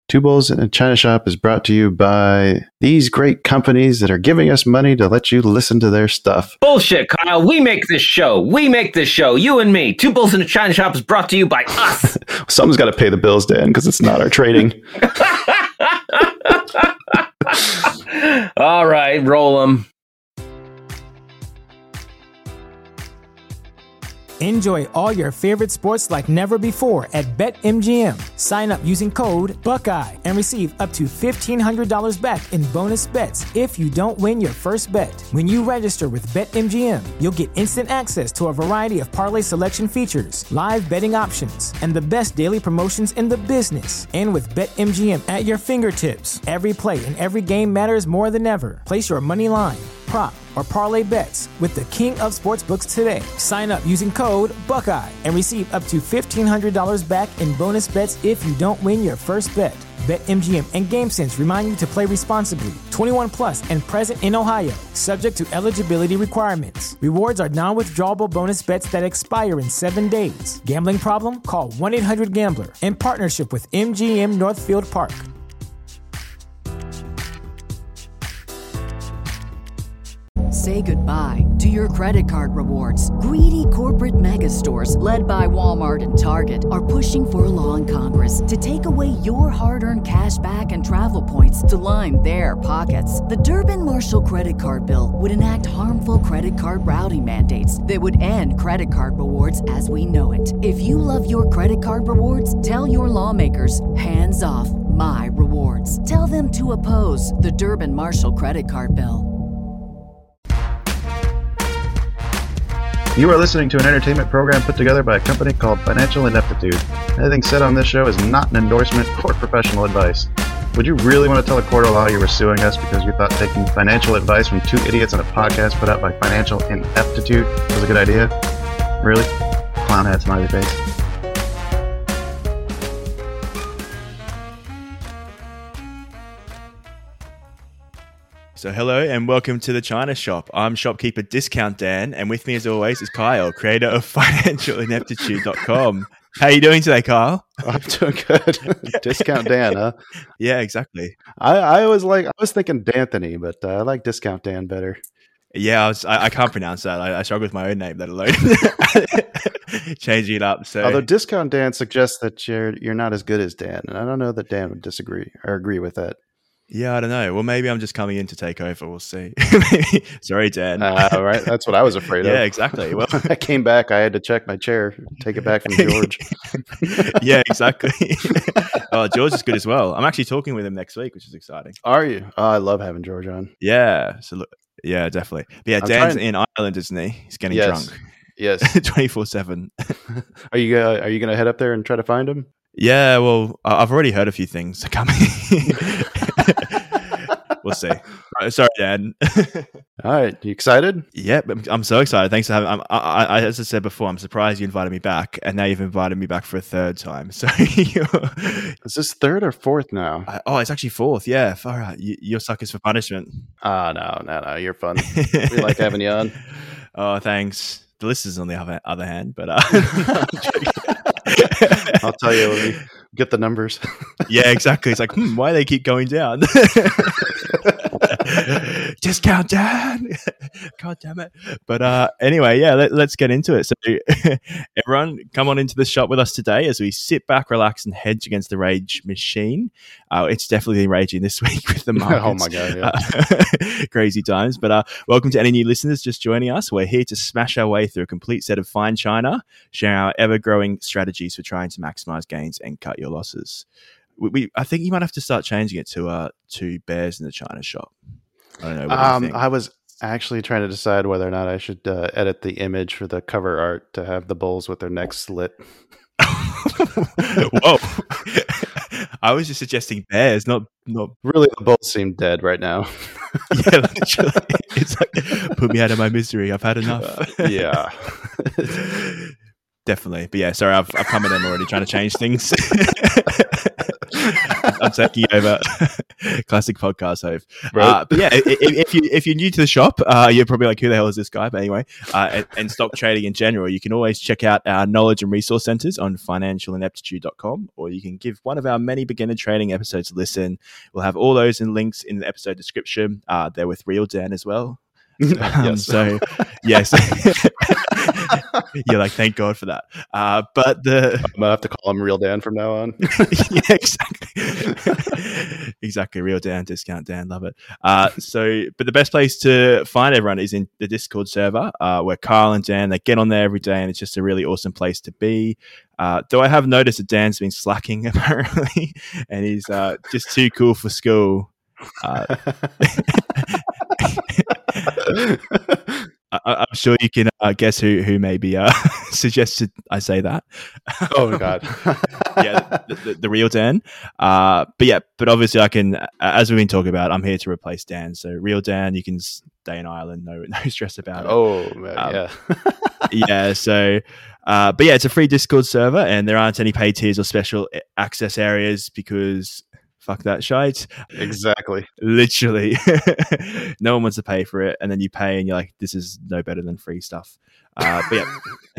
Two Bulls in a China Shop is brought to you by these great companies that are giving us money to let you listen to their stuff. Bullshit, Kyle. We make this show. You and me. Two Bulls in a China Shop is brought to you by us. Someone's got to pay the bills, Dan, because it's not our trading. All right, roll them. Enjoy all your favorite sports like never before at BetMGM. Sign up using code Buckeye and receive up to $1,500 back in bonus bets if you don't win your first bet. When you register with BetMGM, you'll get instant access to a variety of parlay selection features, live betting options, and the best daily promotions in the business. And with BetMGM at your fingertips, every play and every game matters more than ever. Place your money line, prop, or parlay bets with the king of sportsbooks today. Sign up using code Buckeye and receive up to $1,500 back in bonus bets if you don't win your first bet. BetMGM and GameSense remind you to play responsibly. 21 plus and present in Ohio, subject to eligibility requirements. Rewards are non-withdrawable bonus bets that expire in 7 days. Gambling problem? Call 1-800-GAMBLER. In partnership with MGM Northfield Park. Say goodbye to your credit card rewards. Greedy corporate mega stores, led by Walmart and Target, are pushing for a law in Congress to take away your hard-earned cash back and travel points to line their pockets. The Durbin-Marshall credit card bill would enact harmful credit card routing mandates that would end credit card rewards as we know it. If you love your credit card rewards, tell your lawmakers, hands off my rewards. Tell them to oppose the Durbin-Marshall credit card bill. You are listening to an entertainment program put together by a company called Financial Ineptitude. Anything said on this show is not an endorsement or professional advice. Would you really want to tell a court of law you were suing us because you thought taking financial advice from two idiots on a podcast put out by Financial Ineptitude was a good idea? Really? Clown hat smiley face. So hello and welcome to the China Shop. I'm shopkeeper Discount Dan, and with me as always is Kyle, creator of financialineptitude.com. How are you doing today, Kyle? I'm doing good. Discount Dan, huh? Yeah, exactly. I was thinking D'Anthony, but I like Discount Dan better. Yeah, I can't pronounce that. I struggle with my own name, let alone changing it up. So, although Discount Dan suggests that you're not as good as Dan, and I don't know that Dan would disagree or agree with that. Yeah, I don't know. Well, maybe I'm just coming in to take over. We'll see. Sorry, Dan. Right. That's what I was afraid of. Yeah, exactly. Well, I came back. I had to check my chair, take it back from George. Yeah, exactly. Oh, George is good as well. I'm actually talking with him next week, which is exciting. Are you? Oh, I love having George on. Yeah. So, yeah, definitely. But yeah, Dan's in Ireland, isn't he? He's getting drunk. Yes. 24/7. Are you going to head up there and try to find him? Yeah, well, I've already heard a few things coming. We'll see. Sorry, Dan. All right, you excited? Yeah, I'm so excited. Thanks for having. As I said before, I'm surprised you invited me back, and now you've invited me back for a third time. So, is this third or fourth now? It's actually fourth. Yeah, all right. You're suckers for punishment. No, you're fun. We like having you on. Oh, thanks. The listeners, on the other hand, but I'll tell you when we get the numbers. Yeah, exactly. It's like, why do they keep going down? Discount Dan. God damn it. But anyway, yeah, let's get into it. So everyone, come on into the shop with us today as we sit back, relax, and hedge against the rage machine. It's definitely raging this week with the markets. Oh my God, yeah. Crazy times. But welcome to any new listeners just joining us. We're here to smash our way through a complete set of fine china, sharing our ever-growing strategies for trying to maximize gains and cut your losses. I think you might have to start changing it to Bears in the China Shop. I don't know. What do you think? I was actually trying to decide whether or not I should edit the image for the cover art to have the bulls with their necks slit. Whoa. I was just suggesting bears, not really. The bulls seem dead right now. Yeah, literally. It's like, put me out of my misery. I've had enough. Yeah. Definitely. But yeah, sorry, I've come in and already trying to change things. I'm taking over. Classic podcast host. Right. But yeah, if you're new to the shop, you're probably like, who the hell is this guy? But anyway, and stock trading in general, you can always check out our knowledge and resource centers on financialineptitude.com, or you can give one of our many beginner trading episodes a listen. We'll have all those in links in the episode description. They're with Real Dan as well. Yes. So yes. You're like, thank God for that. But I'm gonna have to call him Real Dan from now on. yeah, exactly. Real Dan, discount Dan, love it. But the best place to find everyone is in the Discord server, where Kyle and Dan, they get on there every day, and it's just a really awesome place to be. Though I have noticed that Dan's been slacking apparently, and he's just too cool for school. I'm sure you can guess who maybe suggested I say that. Oh God. Yeah, the real Dan. But obviously I can, as we've been talking about, I'm here to replace Dan. So Real Dan, you can stay in Ireland, no stress about it. Oh man, yeah. Yeah. So, but yeah, it's a free Discord server, and there aren't any paid tiers or special access areas because. Fuck that shite. Exactly. Literally. No one wants to pay for it. And then you pay and you're like, this is no better than free stuff. But yeah.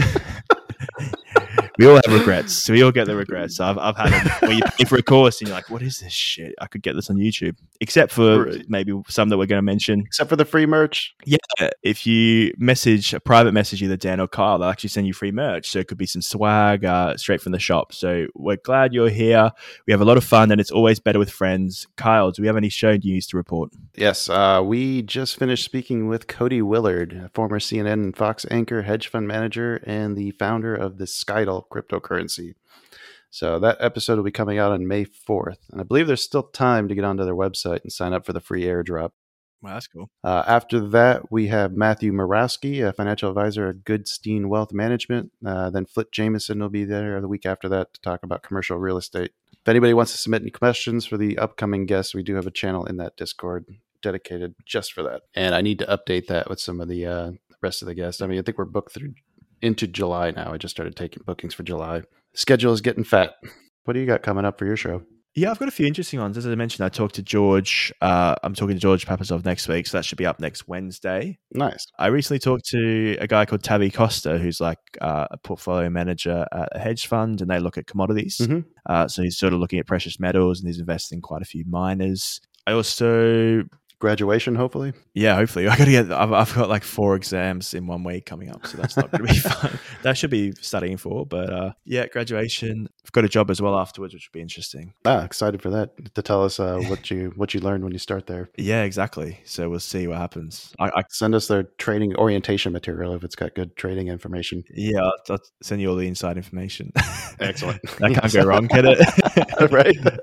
We all have regrets. We all get the regrets. I've had them where you pay for a course and you're like, what is this shit? I could get this on YouTube. Except for maybe some that we're going to mention. Except for the free merch. Yeah. If you private message either Dan or Kyle, they'll actually send you free merch. So it could be some swag straight from the shop. So we're glad you're here. We have a lot of fun and it's always better with friends. Kyle, do we have any show news to report? Yes. We just finished speaking with Cody Willard, former CNN and Fox anchor, hedge fund manager, and the founder of the Skydle cryptocurrency. So that episode will be coming out on May 4th. And I believe there's still time to get onto their website and sign up for the free airdrop. Wow, that's cool. After that, we have Matthew Morawski, a financial advisor at Goodstein Wealth Management. Then Flit Jameson will be there the week after that to talk about commercial real estate. If anybody wants to submit any questions for the upcoming guests, we do have a channel in that Discord dedicated just for that. And I need to update that with some of the rest of the guests. I mean, I think we're booked through into July now. I just started taking bookings for July. Schedule is getting fat. What do you got coming up for your show? Yeah, I've got a few interesting ones. As I mentioned, I talked to George. I'm talking to George Papazov next week, so that should be up next Wednesday. Nice. I recently talked to a guy called Tavi Costa, who's like a portfolio manager at a hedge fund, and they look at commodities. Mm-hmm. So he's sort of looking at precious metals, and he's investing in quite a few miners. I also... Graduation, hopefully. Yeah, hopefully. I've got like 4 exams in 1 week coming up, so that's not going to be fun. That should be studying for, but yeah, graduation. I've got a job as well afterwards, which would be interesting. Excited for that to tell us what you learned when you start there. Yeah, exactly. So we'll see what happens. I send us their trading orientation material if it's got good trading information. Yeah, I'll send you all the inside information. Excellent. That can't go wrong, can it?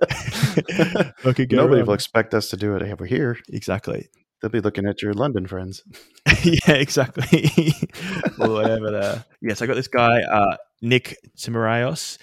Right. Okay, Nobody will expect us to do it over here. Exactly. They'll be looking at your London friends. Yeah, exactly. Or whatever there. Yes, I got this guy, Nick Timoraios,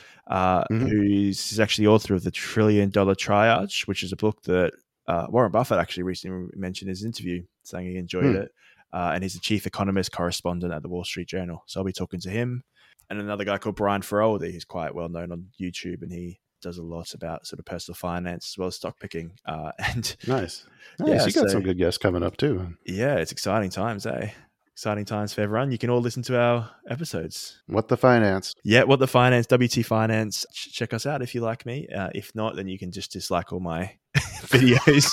who's actually the author of The $1 Trillion Triage, which is a book that Warren Buffett actually recently mentioned in his interview, saying he enjoyed it. And he's the chief economist correspondent at the Wall Street Journal. So I'll be talking to him. And another guy called Brian Feroldi, who's quite well known on YouTube, and he does a lot about sort of personal finance as well as stock picking. And nice. Yeah, you got some good guests coming up too. Yeah, it's exciting times, eh? Exciting times for everyone. You can all listen to our episodes. What the Finance. Yeah, What the Finance, WT Finance. Check us out if you like me. If not, then you can just dislike all my videos.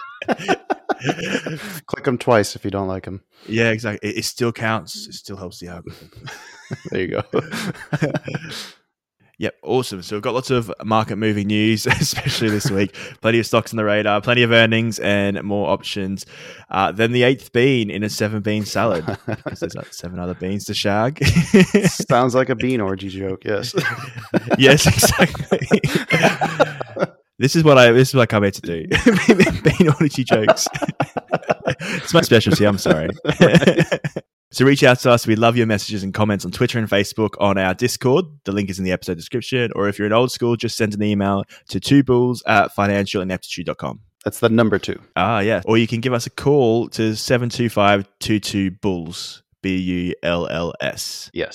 Click them twice if you don't like them. Yeah, exactly. It still counts. It still helps the algorithm. There you go. Yep, awesome. So we've got lots of market moving news, especially this week. Plenty of stocks on the radar, plenty of earnings, and more options. Then the 8th bean in a 7-bean salad, because there's like 7 other beans to shag. Sounds like a bean orgy joke. Yes. Yes, exactly. This is what I come here to do. Bean orgy jokes. It's my specialty. I'm sorry. So reach out to us. We love your messages and comments on Twitter and Facebook, on our Discord. The link is in the episode description. Or if you're an old school, just send an email to 2bulls@financialineptitude.com. That's the number 2. Yeah. Or you can give us a call to 725-22-BULLS, BULLS. Yes.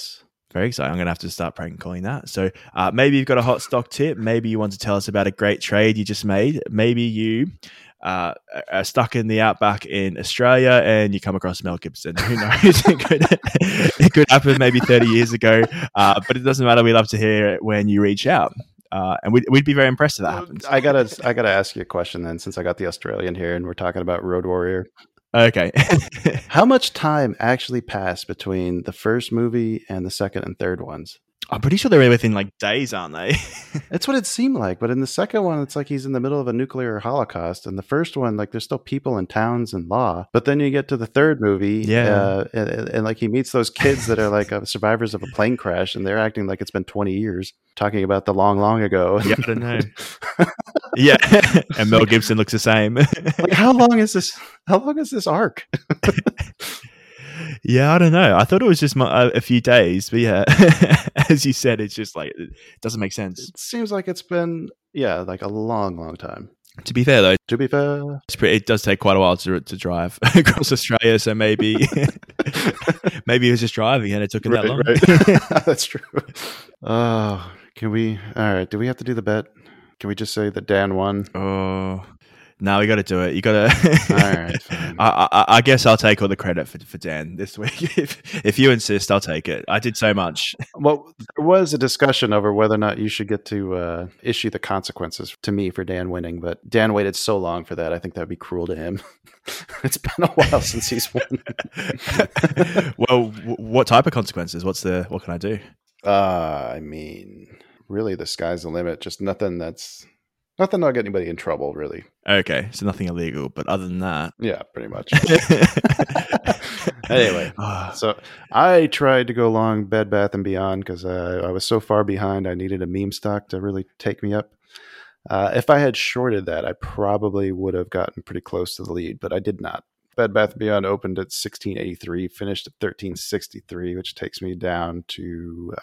Very exciting. I'm going to have to start prank calling that. So maybe you've got a hot stock tip. Maybe you want to tell us about a great trade you just made. Maybe you are stuck in the outback in Australia and you come across Mel Gibson. Who knows? It could happen maybe 30 years ago, but it doesn't matter. We love to hear it when you reach out. And we'd be very impressed if that happens. I gotta ask you a question then, since I got the Australian here and we're talking about Road Warrior. Okay. How much time actually passed between the first movie and the second and third ones? I'm pretty sure they're within like days, aren't they? That's what it seemed like. But in the second one, it's like he's in the middle of a nuclear holocaust. And the first one, like there's still people in towns and law. But then you get to the third movie, and like he meets those kids that are like survivors of a plane crash, and they're acting like it's been 20 years, talking about the long, long ago. Yeah, I don't know. Yeah, and Mel Gibson looks the same. Like, how long is this? How long is this arc? Yeah, I don't know. I thought it was just a few days, but yeah, as you said, it's just like it doesn't make sense. It seems like it's been like a long, long time. To be fair, though, it does take quite a while to drive across Australia. So maybe maybe he was just driving and it took him that long. Right. That's true. Can we? All right. Do we have to do the bet? Can we just say that Dan won? Oh. No, we got to do it. You got to. All right. Fine. I guess I'll take all the credit for Dan this week. If you insist, I'll take it. I did so much. Well, there was a discussion over whether or not you should get to issue the consequences to me for Dan winning, but Dan waited so long for that. I think that would be cruel to him. It's been a while since he's won. Well, what type of consequences? What can I do? I mean, really, the sky's the limit. Just nothing that'll get anybody in trouble, really. Okay, so nothing illegal, but other than that... Yeah, pretty much. Anyway, so I tried to go long Bed Bath & Beyond because I was so far behind, I needed a meme stock to really take me up. If I had shorted that, I probably would have gotten pretty close to the lead, but I did not. Bed Bath & Beyond opened at $16.83, finished at $13.63, which takes me down to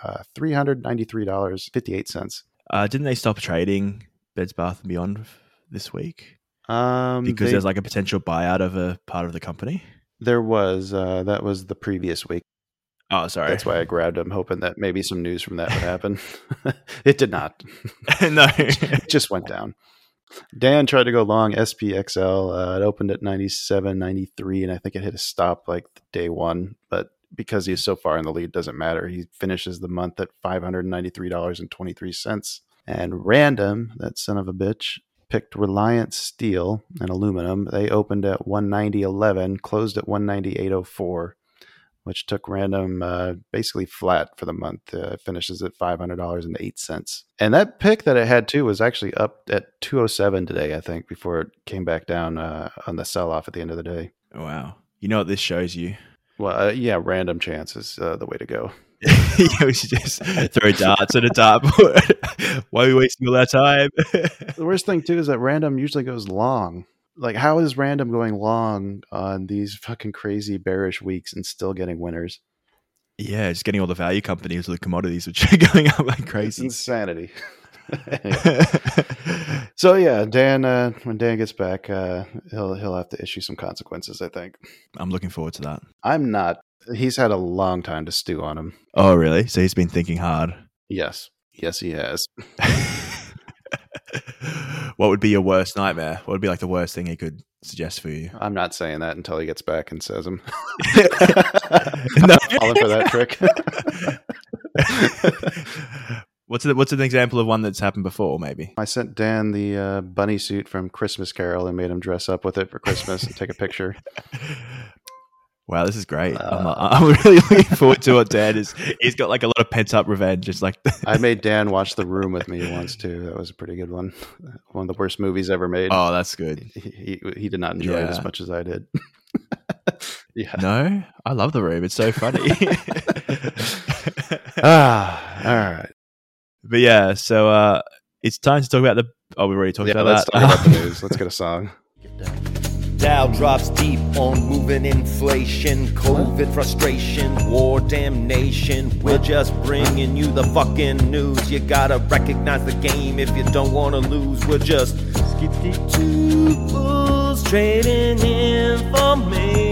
$393.58. Didn't they stop trading Bed Bath & Beyond this week? Because there's like a potential buyout of a part of the company? There was. That was the previous week. Oh, sorry. That's why I grabbed them, hoping that maybe some news from that would happen. It did not. No. It just went down. Dan tried to go long SPXL. It opened at 97.93, and I think it hit a stop like day one. But because he's so far in the lead, it doesn't matter. He finishes the month at $593.23. And Random, that son of a bitch, picked Reliance Steel and Aluminum. They opened at 190.11, closed at 198.04, which took Random basically flat for the month. Finishes at $500.08. And that pick that it had too was actually up at 207 today, I think, before it came back down on the sell-off at the end of the day. Oh, wow. You know what this shows you? Well, yeah, random chance is the way to go. Yeah, we should just throw darts at a dartboard. Why are we wasting all our time? The worst thing too is that Random usually goes long. Like, how is Random going long on these fucking crazy bearish weeks and still getting winners? Yeah, just getting all the value companies with the commodities which are going up like crazy. It's insanity. So yeah, Dan. When Dan gets back, he'll have to issue some consequences, I think. I'm looking forward to that. I'm not. He's had a long time to stew on him. Oh, really? So he's been thinking hard. Yes, he has. What would be your worst nightmare? What would be like the worst thing he could suggest for you? I'm not saying that until he gets back and says them. No. Falling for that trick. What's an example of one that's happened before, maybe? I sent Dan the bunny suit from Christmas Carol and made him dress up with it for Christmas and take a picture. Wow, this is great. I'm really looking forward to what Dan is. He's got like a lot of pent up revenge. Just like I made Dan watch The Room with me once too. That was a pretty good one. One of the worst movies ever made. Oh, that's good. He did not enjoy it as much as I did. Yeah. No, I love The Room. It's so funny. All right. But yeah, so it's time to talk about the. Oh, we already talked about let's that. Talk about the news. Let's get a song. Dow drops deep on moving inflation, COVID frustration, war damnation. We're just bringing you the fucking news. You gotta recognize the game if you don't wanna lose. We're just two bulls trading information.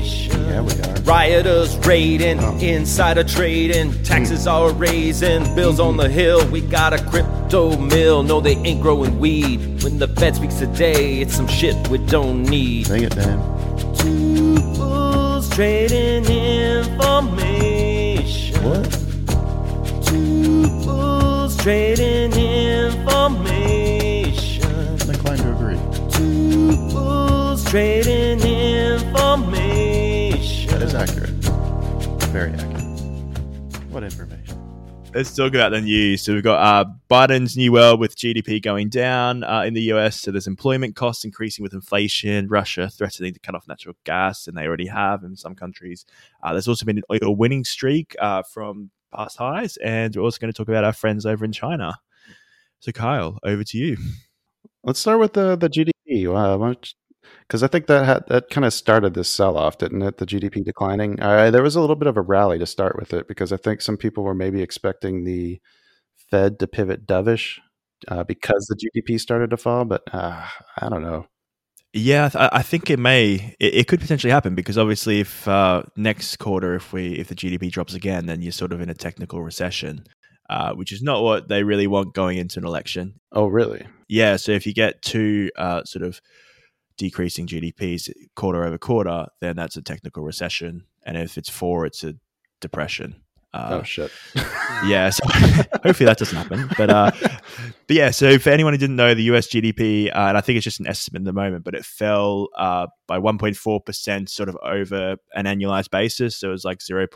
Yeah, we are. Rioters raiding, insider trading, taxes are raising, bills on the hill. We got a crypto mill. No, they ain't growing weed. When the Fed speaks today, it's some shit we don't need. Sing it, Dan. Two bulls trading information. What? Two bulls trading information. I'm inclined to agree. Two bulls trading information. That is accurate. Very accurate. What information? Let's talk about the news. So we've got Biden's new world with GDP going down in the US. So there's employment costs increasing with inflation, Russia threatening to cut off natural gas, and they already have in some countries. There's also been a winning streak from past highs, and we're also going to talk about our friends over in China. So Kyle, over to you. Let's start with the GDP. Because I think that kind of started this sell-off, didn't it? The GDP declining. There was a little bit of a rally to start with it, because I think some people were maybe expecting the Fed to pivot dovish because the GDP started to fall, but I don't know. Yeah, I think it could potentially happen, because obviously if next quarter, if the GDP drops again, then you're sort of in a technical recession, which is not what they really want going into an election. Oh, really? Yeah, so if you get two sort of decreasing GDPs quarter over quarter, then that's a technical recession, and if it's 4, it's a depression. Oh shit! Yeah, so hopefully that doesn't happen. But yeah, so for anyone who didn't know, the US GDP, and I think it's just an estimate at the moment, but it fell by 1.4%, sort of over an annualized basis. So it was like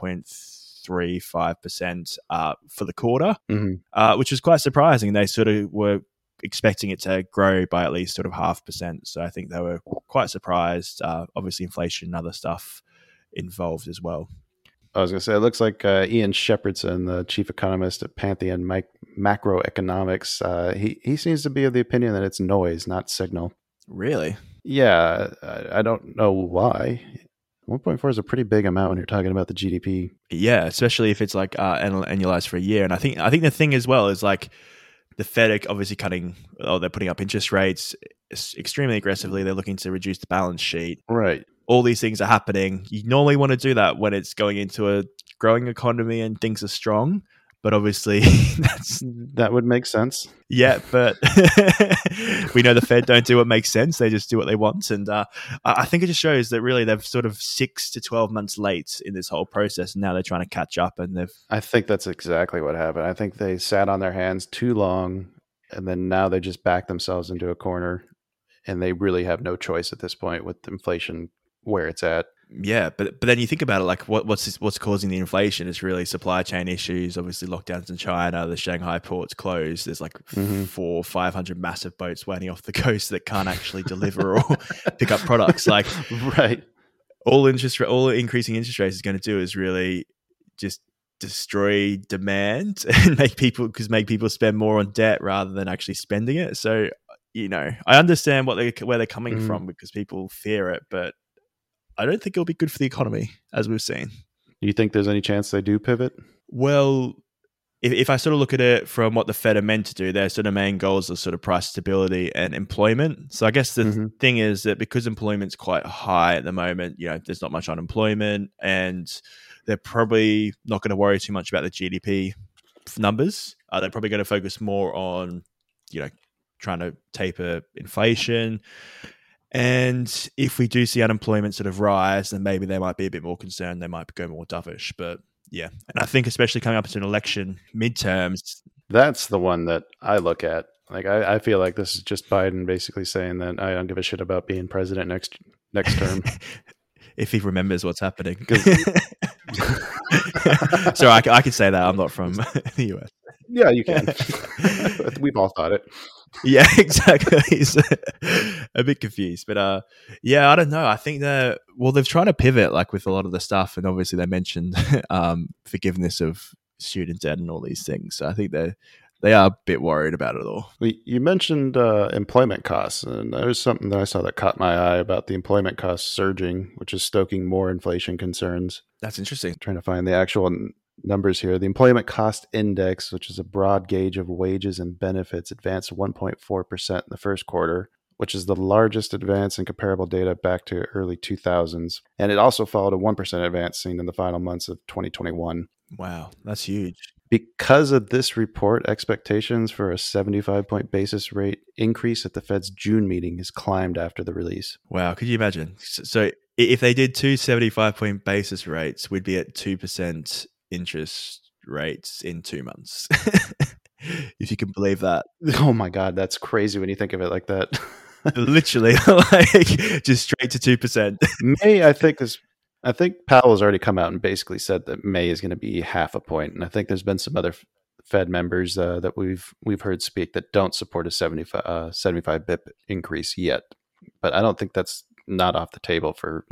0.35% for the quarter, which was quite surprising. They sort of were expecting it to grow by at least sort of 0.5%. So I think they were quite surprised. Obviously, inflation and other stuff involved as well. I was going to say, it looks like Ian Shepherdson, the chief economist at Pantheon Macroeconomics, he seems to be of the opinion that it's noise, not signal. Really? Yeah, I don't know why. 1.4 is a pretty big amount when you're talking about the GDP. Yeah, especially if it's like annualized for a year. And I think the thing as well is like the Fed are obviously they're putting up interest rates extremely aggressively. They're looking to reduce the balance sheet. Right. All these things are happening. You normally want to do that when it's going into a growing economy and things are strong. But obviously, that would make sense. Yeah, but we know the Fed don't do what makes sense. They just do what they want. And I think it just shows that really they've sort of 6 to 12 months late in this whole process. And now they're trying to catch up. And I think that's exactly what happened. I think they sat on their hands too long, and then now they just back themselves into a corner, and they really have no choice at this point with inflation where it's at. Yeah, but then you think about it, like what's causing the inflation is really supply chain issues. Obviously, lockdowns in China, the Shanghai ports closed. There's like 400-500 massive boats waiting off the coast that can't actually deliver or pick up products. Like, right, all increasing interest rates is going to do is really just destroy demand and make people spend more on debt rather than actually spending it. So, I understand where they're coming from, because people fear it, but I don't think it'll be good for the economy, as we've seen. Do you think there's any chance they do pivot? Well, if I sort of look at it from what the Fed are meant to do, their sort of main goals are sort of price stability and employment. So I guess the thing is that because employment's quite high at the moment, there's not much unemployment, and they're probably not going to worry too much about the GDP numbers. They're probably going to focus more on, trying to taper inflation. And if we do see unemployment sort of rise, then maybe they might be a bit more concerned. They might go more dovish. But yeah, and I think especially coming up to an election midterms. That's the one that I look at. Like, I feel like this is just Biden basically saying that I don't give a shit about being president next term. If he remembers what's happening. So I can say that. I'm not from the US. Yeah, you can. We've all thought it. Yeah, exactly. He's a bit confused, but yeah, I don't know. I think they've tried to pivot like with a lot of the stuff, and obviously they mentioned forgiveness of student debt and all these things. So I think they are a bit worried about it all. You mentioned employment costs, and there's something that I saw that caught my eye about the employment costs surging, which is stoking more inflation concerns. That's interesting. I'm trying to find the actual numbers here. The employment cost index, which is a broad gauge of wages and benefits, advanced 1.4% in the first quarter, which is the largest advance in comparable data back to early 2000s. And it also followed a 1% advance seen in the final months of 2021. Wow, that's huge. Because of this report, expectations for a 75-point basis rate increase at the Fed's June meeting has climbed after the release. Wow, could you imagine? So if they did two 75-point basis rates, we'd be at 2% interest rates in 2 months. If you can believe that. Oh my God, that's crazy when you think of it like that. Literally, like just straight to 2%. May, I think Powell's already come out and basically said that May is going to be half a point, and I think there's been some other Fed members that we've heard speak that don't support a 75 bip increase yet. But I don't think that's not off the table for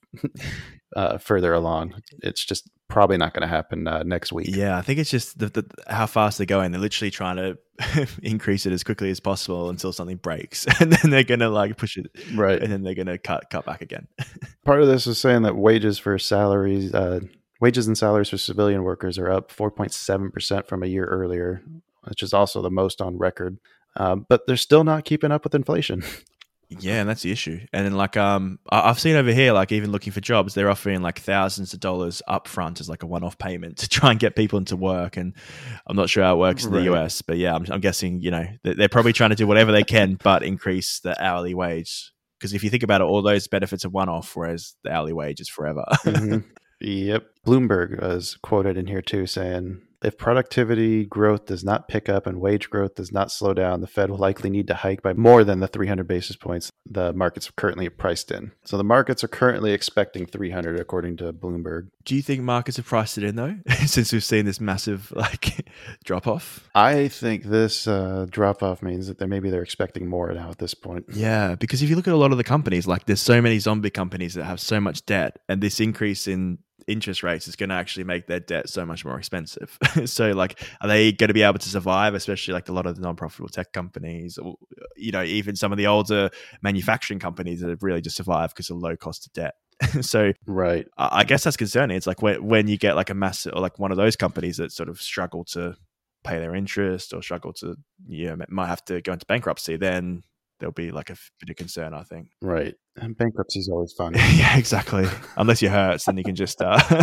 further along. It's just probably not going to happen next week. Yeah, I think it's just how fast they're going. They're literally trying to increase it as quickly as possible until something breaks, and then they're going to like push it right, and then they're going to cut back again. Part of this is saying that wages and salaries for civilian workers are up 4.7% from a year earlier, which is also the most on record. But they're still not keeping up with inflation. Yeah, and that's the issue. And then like I've seen over here, like even looking for jobs, they're offering like thousands of dollars up front as like a one-off payment to try and get people into work. And I'm not sure how it works in the US, but yeah, I'm guessing, they're probably trying to do whatever they can, but increase the hourly wage. Because if you think about it, all those benefits are one-off, whereas the hourly wage is forever. Mm-hmm. Yep. Bloomberg was quoted in here too saying, if productivity growth does not pick up and wage growth does not slow down, the Fed will likely need to hike by more than the 300 basis points the markets are currently priced in. So the markets are currently expecting 300 according to Bloomberg. Do you think markets have priced it in though, since we've seen this massive drop off? I think this drop off means that maybe they're expecting more now at this point. Yeah, because if you look at a lot of the companies, like there's so many zombie companies that have so much debt, and this increase in interest rates is going to actually make their debt so much more expensive. So like, are they going to be able to survive, especially like a lot of the non-profitable tech companies, or even some of the older manufacturing companies that have really just survived because of low cost of debt? So right, I guess that's concerning. It's like when you get like a massive, or like one of those companies that sort of struggle to pay their interest or struggle to might have to go into bankruptcy, then there'll be like a bit of concern, I think. Right. And bankruptcy is always fun. Yeah, exactly. Unless you're hurt, then you can just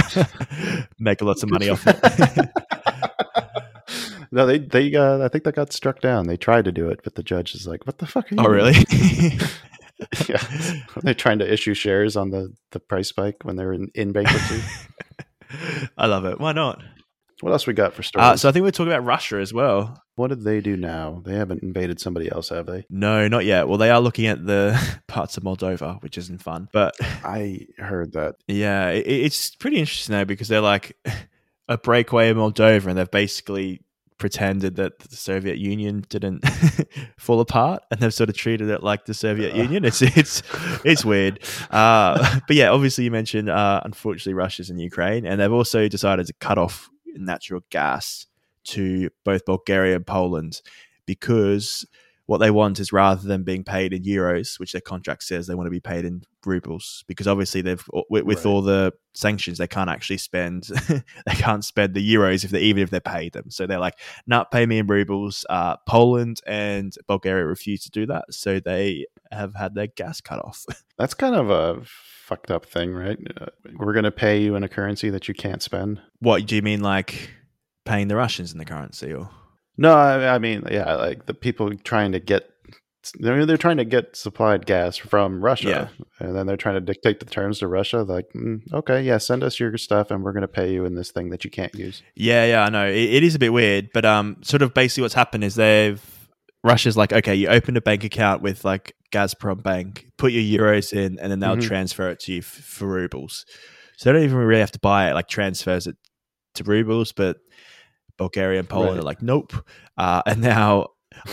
make lots of money off it. No, they I think they got struck down. They tried to do it, but the judge is like, what the fuck are you doing? Really? Yeah. They're trying to issue shares on the price spike when they're in bankruptcy. I love it. Why not? What else we got for stories? So I think we're talking about Russia as well. What did they do now? They haven't invaded somebody else, have they? No, not yet. Well, they are looking at the parts of Moldova, which isn't fun. But I heard that. Yeah, it's pretty interesting though, because they're like a breakaway in Moldova, and they've basically pretended that the Soviet Union didn't fall apart, and they've sort of treated it like the Soviet Union. It's weird. But yeah, obviously you mentioned, unfortunately, Russia's in Ukraine, and they've also decided to cut off natural gas to both Bulgaria and Poland, because what they want is, rather than being paid in euros, which their contract says, they want to be paid in rubles, because obviously they've with all the sanctions, they can't actually spend they can't spend the euros even if they pay them. So they're like, not pay me in rubles. Poland and Bulgaria refuse to do that, so they have had their gas cut off. That's kind of a fucked up thing, right? We're going to pay you in a currency that you can't spend. What do you mean, like paying the Russians in the currency, or? No, I mean, yeah, like the people trying to get, they're trying to get supplied gas from Russia, and then they're trying to dictate the terms to Russia. Like, okay, yeah, send us your stuff, and we're going to pay you in this thing that you can't use. Yeah, I know it is a bit weird, but sort of basically what's happened is Russia's like, okay, you open a bank account with like Gazprom Bank, put your euros in, and then they'll transfer it to you for rubles. So they don't even really have to buy it; like transfers it to rubles, but Bulgaria and Poland are like, nope. And now,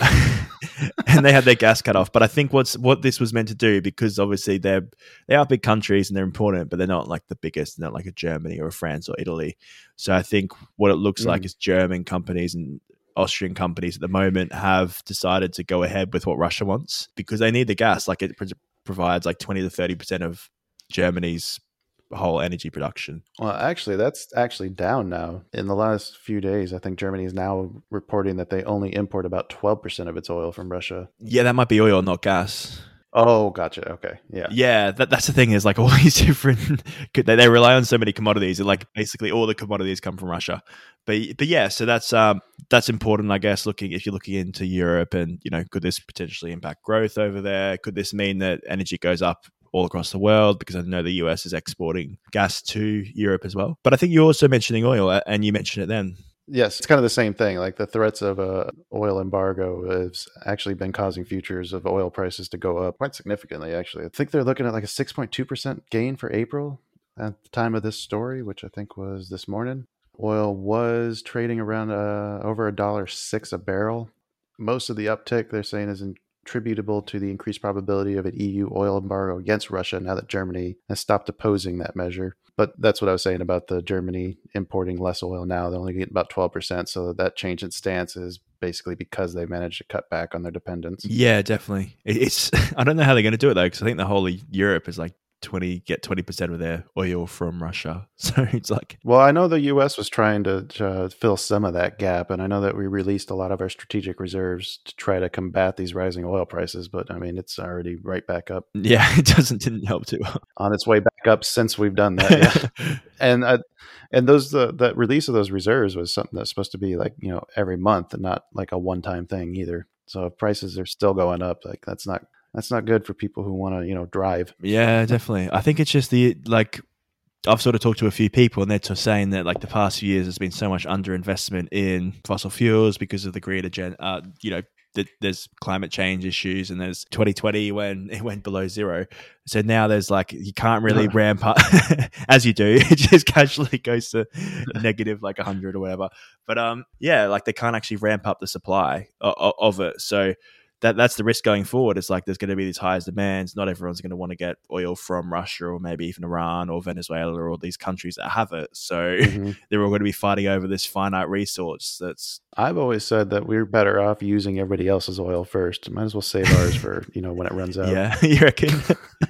and they had their gas cut off. But I think what this was meant to do, because obviously they are big countries and they're important, but they're not like the biggest, not like a Germany or a France or Italy. So I think what it looks like is German companies and Austrian companies at the moment have decided to go ahead with what Russia wants, because they need the gas. Like it provides like 20 to 30% of Germany's whole energy production. Well, actually, that's actually down now. In the last few days, I think Germany is now reporting that they only import about 12% of its oil from Russia. Yeah, that might be oil, not gas. Oh, gotcha. Okay. Yeah. Yeah, that's the thing is like all these different, they rely on so many commodities. Like basically all the commodities come from Russia. But yeah, so that's important, I guess, if you're looking into Europe and, could this potentially impact growth over there? Could this mean that energy goes up all across the world? Because I know the US is exporting gas to Europe as well. But I think you're also mentioning oil, and you mentioned it then. Yes, it's kind of the same thing. Like the threats of a oil embargo has actually been causing futures of oil prices to go up quite significantly, actually. I think they're looking at like a 6.2% gain for April at the time of this story, which I think was this morning. Oil was trading around over $1.06 a barrel. Most of the uptick, they're saying, is attributable to the increased probability of an EU oil embargo against Russia now that Germany has stopped opposing that measure. But that's what I was saying about the Germany importing less oil now. They're only getting about 12%. So that change in stance is basically because they managed to cut back on their dependence. Yeah, definitely. It's I don't know how they're going to do it, though, because I think the whole of Europe is like 20% of their oil from Russia. So it's like, well, I know the US was trying to fill some of that gap, and I know that we released a lot of our strategic reserves to try to combat these rising oil prices, but I mean, it's already right back up. Yeah, it didn't help too well. On its way back up since we've done that. Yeah. and those the release of those reserves was something that's supposed to be like, every month and not like a one-time thing either. So if prices are still going up, like that's not good for people who want to, drive. Yeah, definitely. I think it's just I've sort of talked to a few people, and they're just saying that like the past few years there's been so much underinvestment in fossil fuels because of the green agenda. There's climate change issues, and there's 2020 when it went below zero. So now there's like, you can't really ramp up as you do. It just casually goes to negative like 100 or whatever. But like they can't actually ramp up the supply of it. So that's the risk going forward. It's like there's going to be these highest demands. Not everyone's going to want to get oil from Russia or maybe even Iran or Venezuela or all these countries that have it. So they're all going to be fighting over this finite resource. I've always said that we're better off using everybody else's oil first. Might as well save ours for when it runs out. Yeah, you reckon?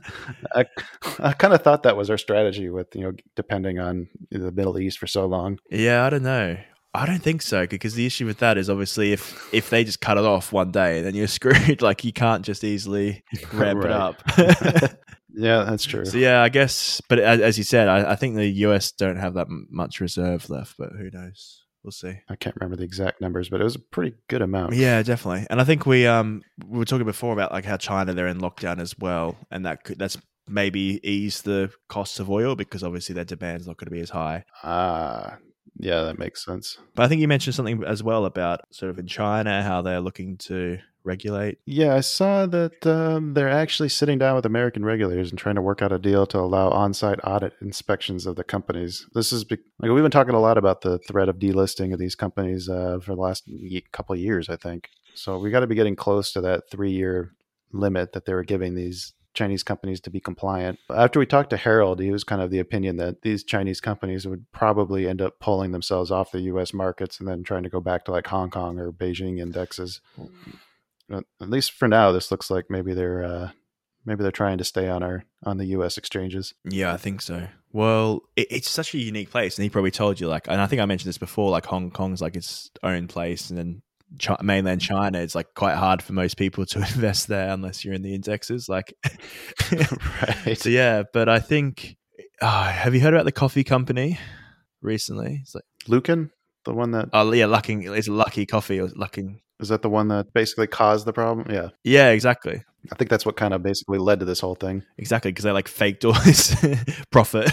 I kind of thought that was our strategy with depending on the Middle East for so long. Yeah, I don't know. I don't think so, because the issue with that is obviously if they just cut it off one day, then you're screwed. Like you can't just easily ramp it up. Yeah, that's true. So yeah, I guess, but as you said, I think the US don't have that much reserve left, but who knows? We'll see. I can't remember the exact numbers, but it was a pretty good amount. Yeah, definitely. And I think we were talking before about like how China, they're in lockdown as well, and that's maybe ease the costs of oil because obviously their demand's not going to be as high. Yeah, that makes sense. But I think you mentioned something as well about sort of in China, how they're looking to regulate. Yeah, I saw that they're actually sitting down with American regulators and trying to work out a deal to allow on-site audit inspections of the companies. This is like we've been talking a lot about the threat of delisting of these companies for the last couple of years, I think. So we got to be getting close to that 3-year limit that they were giving these Chinese companies to be compliant. After we talked to Harold, he was kind of the opinion that these Chinese companies would probably end up pulling themselves off the U.S. markets and then trying to go back to like Hong Kong or Beijing indexes. At least for now, this looks like maybe they're trying to stay on the U.S. exchanges. Yeah, I think so. Well, it's such a unique place, and he probably told you and I think I mentioned this before, like Hong Kong's like its own place, and then mainland China, it's like quite hard for most people to invest there unless you're in the indexes. Like, right. So yeah, but I think, have you heard about the coffee company recently? It's like Luckin, the one that. Oh yeah, it's Lucky Coffee or Luckin. Is that the one that basically caused the problem? Yeah. Yeah, exactly. I think that's what kind of basically led to this whole thing. Exactly, because they like faked all this profit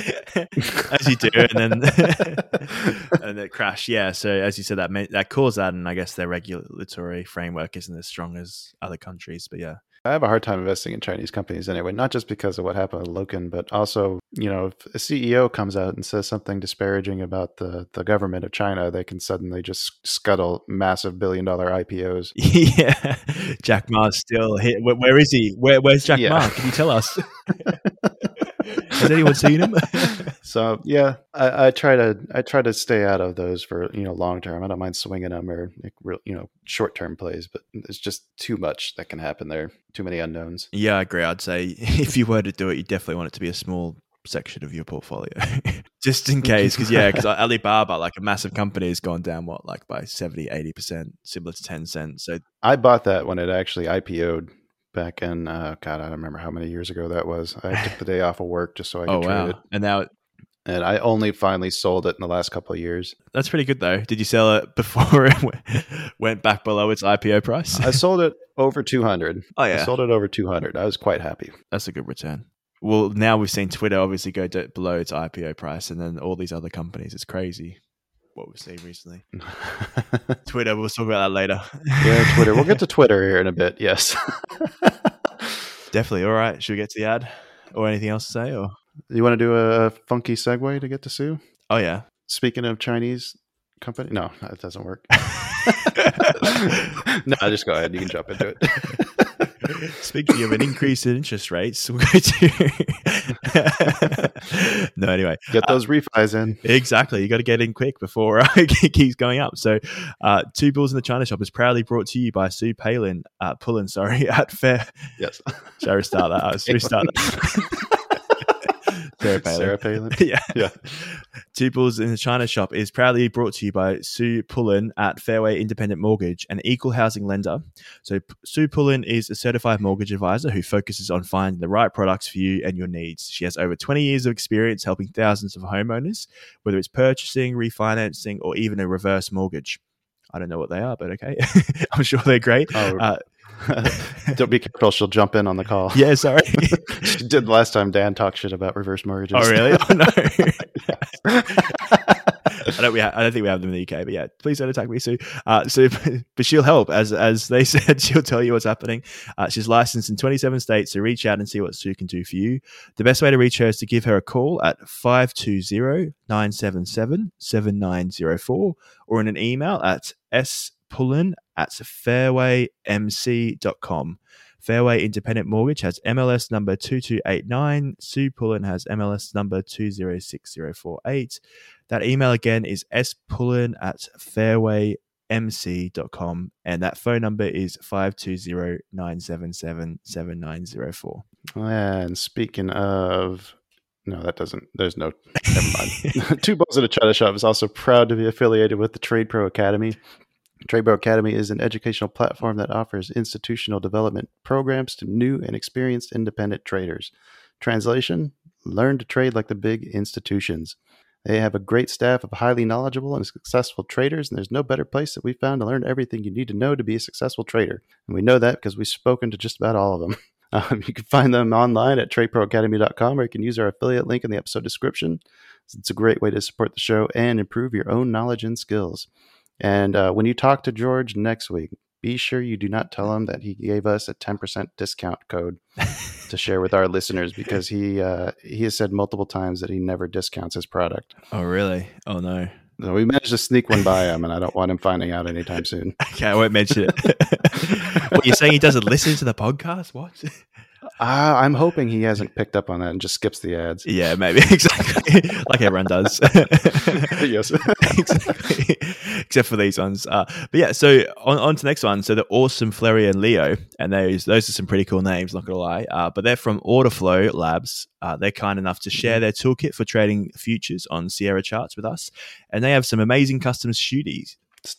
as you do, and then it crashed. Yeah, so as you said, that caused that, and I guess their regulatory framework isn't as strong as other countries. But yeah, I have a hard time investing in Chinese companies anyway, not just because of what happened with Luckin, but also, if a CEO comes out and says something disparaging about the government of China, they can suddenly just scuttle massive billion-dollar IPOs. Yeah, Jack Ma's still here. Where is he? Where's Jack Ma? Can you tell us? Has anyone seen him? So yeah, I try to stay out of those for long term. I don't mind swinging them or short term plays, but there's just too much that can happen there. Too many unknowns. Yeah, I agree. I'd say if you were to do it, you definitely want it to be a small section of your portfolio, just in case. Because Alibaba, like a massive company, has gone down by 70-80%, similar to Tencent. So I bought that when it actually IPO'd back in I don't remember how many years ago that was. I took the day off of work just so I could trade it. And I only finally sold it in the last couple of years. That's pretty good, though. Did you sell it before it went back below its IPO price? I sold it over 200. Oh, yeah. I sold it over 200. I was quite happy. That's a good return. Well, now we've seen Twitter obviously go below its IPO price, and then all these other companies. It's crazy what we've seen recently. Twitter, we'll talk about that later. Yeah, Twitter. We'll get to Twitter here in a bit, yes. Definitely. All right. Should we get to the ad or anything else to say? Or you want to do a funky segue to get to Sue? Oh, yeah. Speaking of Chinese company. No, that doesn't work. No, just go ahead. You can jump into it. Speaking of an increase in interest rates, we'll go to... No, anyway. Get those refis in. Exactly. You got to get in quick before it keeps going up. So Two Bulls in the China Shop is proudly brought to you by Sue Pullen, at Fair... Yes. Shall I restart that? Let's restart that. Sarah Palin. Yeah. Two Bulls in the China Shop is proudly brought to you by Sue Pullen at Fairway Independent Mortgage, an equal housing lender. So Sue Pullen is a certified mortgage advisor who focuses on finding the right products for you and your needs. She has over 20 years of experience helping thousands of homeowners, whether it's purchasing, refinancing, or even a reverse mortgage. I don't know what they are, but okay. I'm sure they're great. Don't be careful. She'll jump in on the call. Yeah, sorry. She did last time Dan talked shit about reverse mortgages. Oh, really? Oh, no. I don't think we have them in the UK, but yeah, please don't attack me, Sue. But she'll help. As they said, she'll tell you what's happening. She's licensed in 27 states, so reach out and see what Sue can do for you. The best way to reach her is to give her a call at 520-977-7904 or in an email at spullen@fairwaymc.com. Fairway Independent Mortgage has MLS number 2289. Sue Pullen has MLS number 206048. That email again is spullen@fairwaymc.com, and that phone number is 520-977-7904. And speaking of... No, that doesn't... There's no... Never mind. Two Bulls in a China Shop is also proud to be affiliated with the Trade Pro Academy. Trade Pro Academy is an educational platform that offers institutional development programs to new and experienced independent traders. Translation: learn to trade like the big institutions. They have a great staff of highly knowledgeable and successful traders, and there's no better place that we found to learn everything you need to know to be a successful trader. And we know that because we've spoken to just about all of them. You can find them online at tradeproacademy.com, or you can use our affiliate link in the episode description. It's a great way to support the show and improve your own knowledge and skills. And when you talk to George next week, be sure you do not tell him that he gave us a 10% discount code to share with our listeners, because he has said multiple times that he never discounts his product. Oh, really? Oh, no. So we managed to sneak one by him, and I don't want him finding out anytime soon. Okay, I won't mention it. What, you're saying he doesn't listen to the podcast? What? I'm hoping he hasn't picked up on that and just skips the ads. Yeah, maybe. Exactly. Like everyone does. Yes. Exactly. Except for these ones. But yeah, so on to the next one. So the Awesome Flurry and Leo, and those are some pretty cool names, not going to lie. But they're from Orderflow Labs. They're kind enough to share their toolkit for trading futures on Sierra charts with us. And they have some amazing custom studies.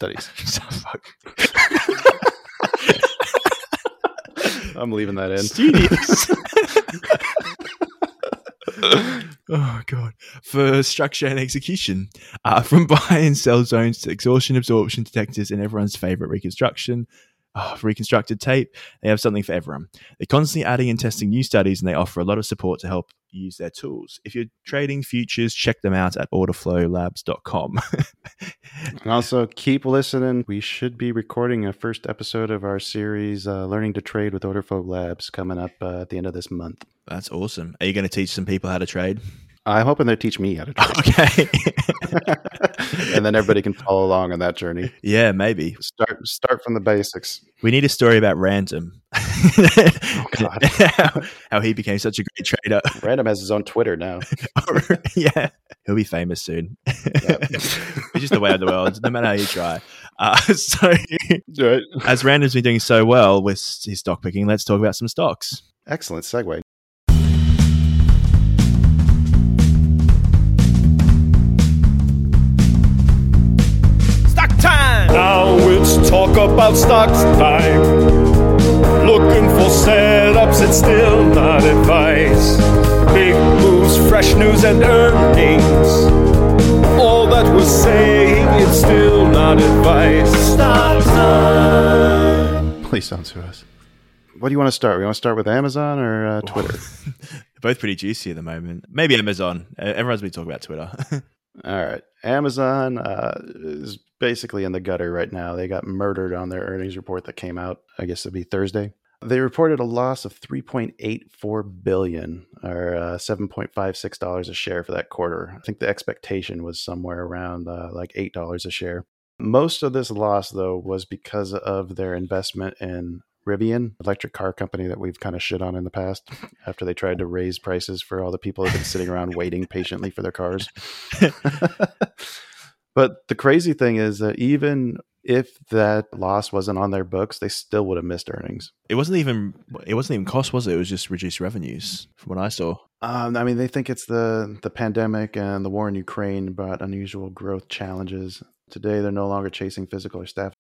I'm leaving that in. Studios. Oh, God. For structure and execution. From buy and sell zones to exhaustion absorption detectors and everyone's favorite reconstruction. Reconstructed tape. They have something for everyone. They're constantly adding and testing new studies, and they offer a lot of support to help use their tools. If you're trading futures, check them out at orderflowlabs.com. And also keep listening. We should be recording a first episode of our series, Learning to Trade with Orderflow Labs, coming up at the end of this month. That's awesome. Are you going to teach some people how to trade? I'm hoping they teach me how to trade. Okay. And then everybody can follow along on that journey. Yeah, maybe. Start from the basics. We need a story about Random. Oh, God. How he became such a great trader. Random has his own Twitter now. Yeah. He'll be famous soon. Yeah. It's just the way of the world, no matter how you try. So, right. As Random's been doing so well with his stock picking, let's talk about some stocks. Excellent segue. about stocks time. Looking for setups, it's still not advice. Big moves, fresh news and earnings. All that we're saying, it's still not advice. Stock time. Please don't sue us. What do you want to start? We want to start with Amazon or Twitter? They're both pretty juicy at the moment. Maybe Amazon. Everyone's been talking about Twitter. All right. Amazon is basically in the gutter right now. They got murdered on their earnings report that came out, I guess it'd be Thursday. They reported a loss of $3.84 billion, or $7.56 a share for that quarter. I think the expectation was somewhere around like $8 a share. Most of this loss, though, was because of their investment in Rivian, electric car company that we've kind of shit on in the past after they tried to raise prices for all the people that have been sitting around waiting patiently for their cars. But the crazy thing is that even if that loss wasn't on their books, they still would have missed earnings. It wasn't even cost, was it? It was just reduced revenues from what I saw. I mean, they think it's the pandemic and the war in Ukraine brought unusual growth challenges. Today, they're no longer chasing physical or staff.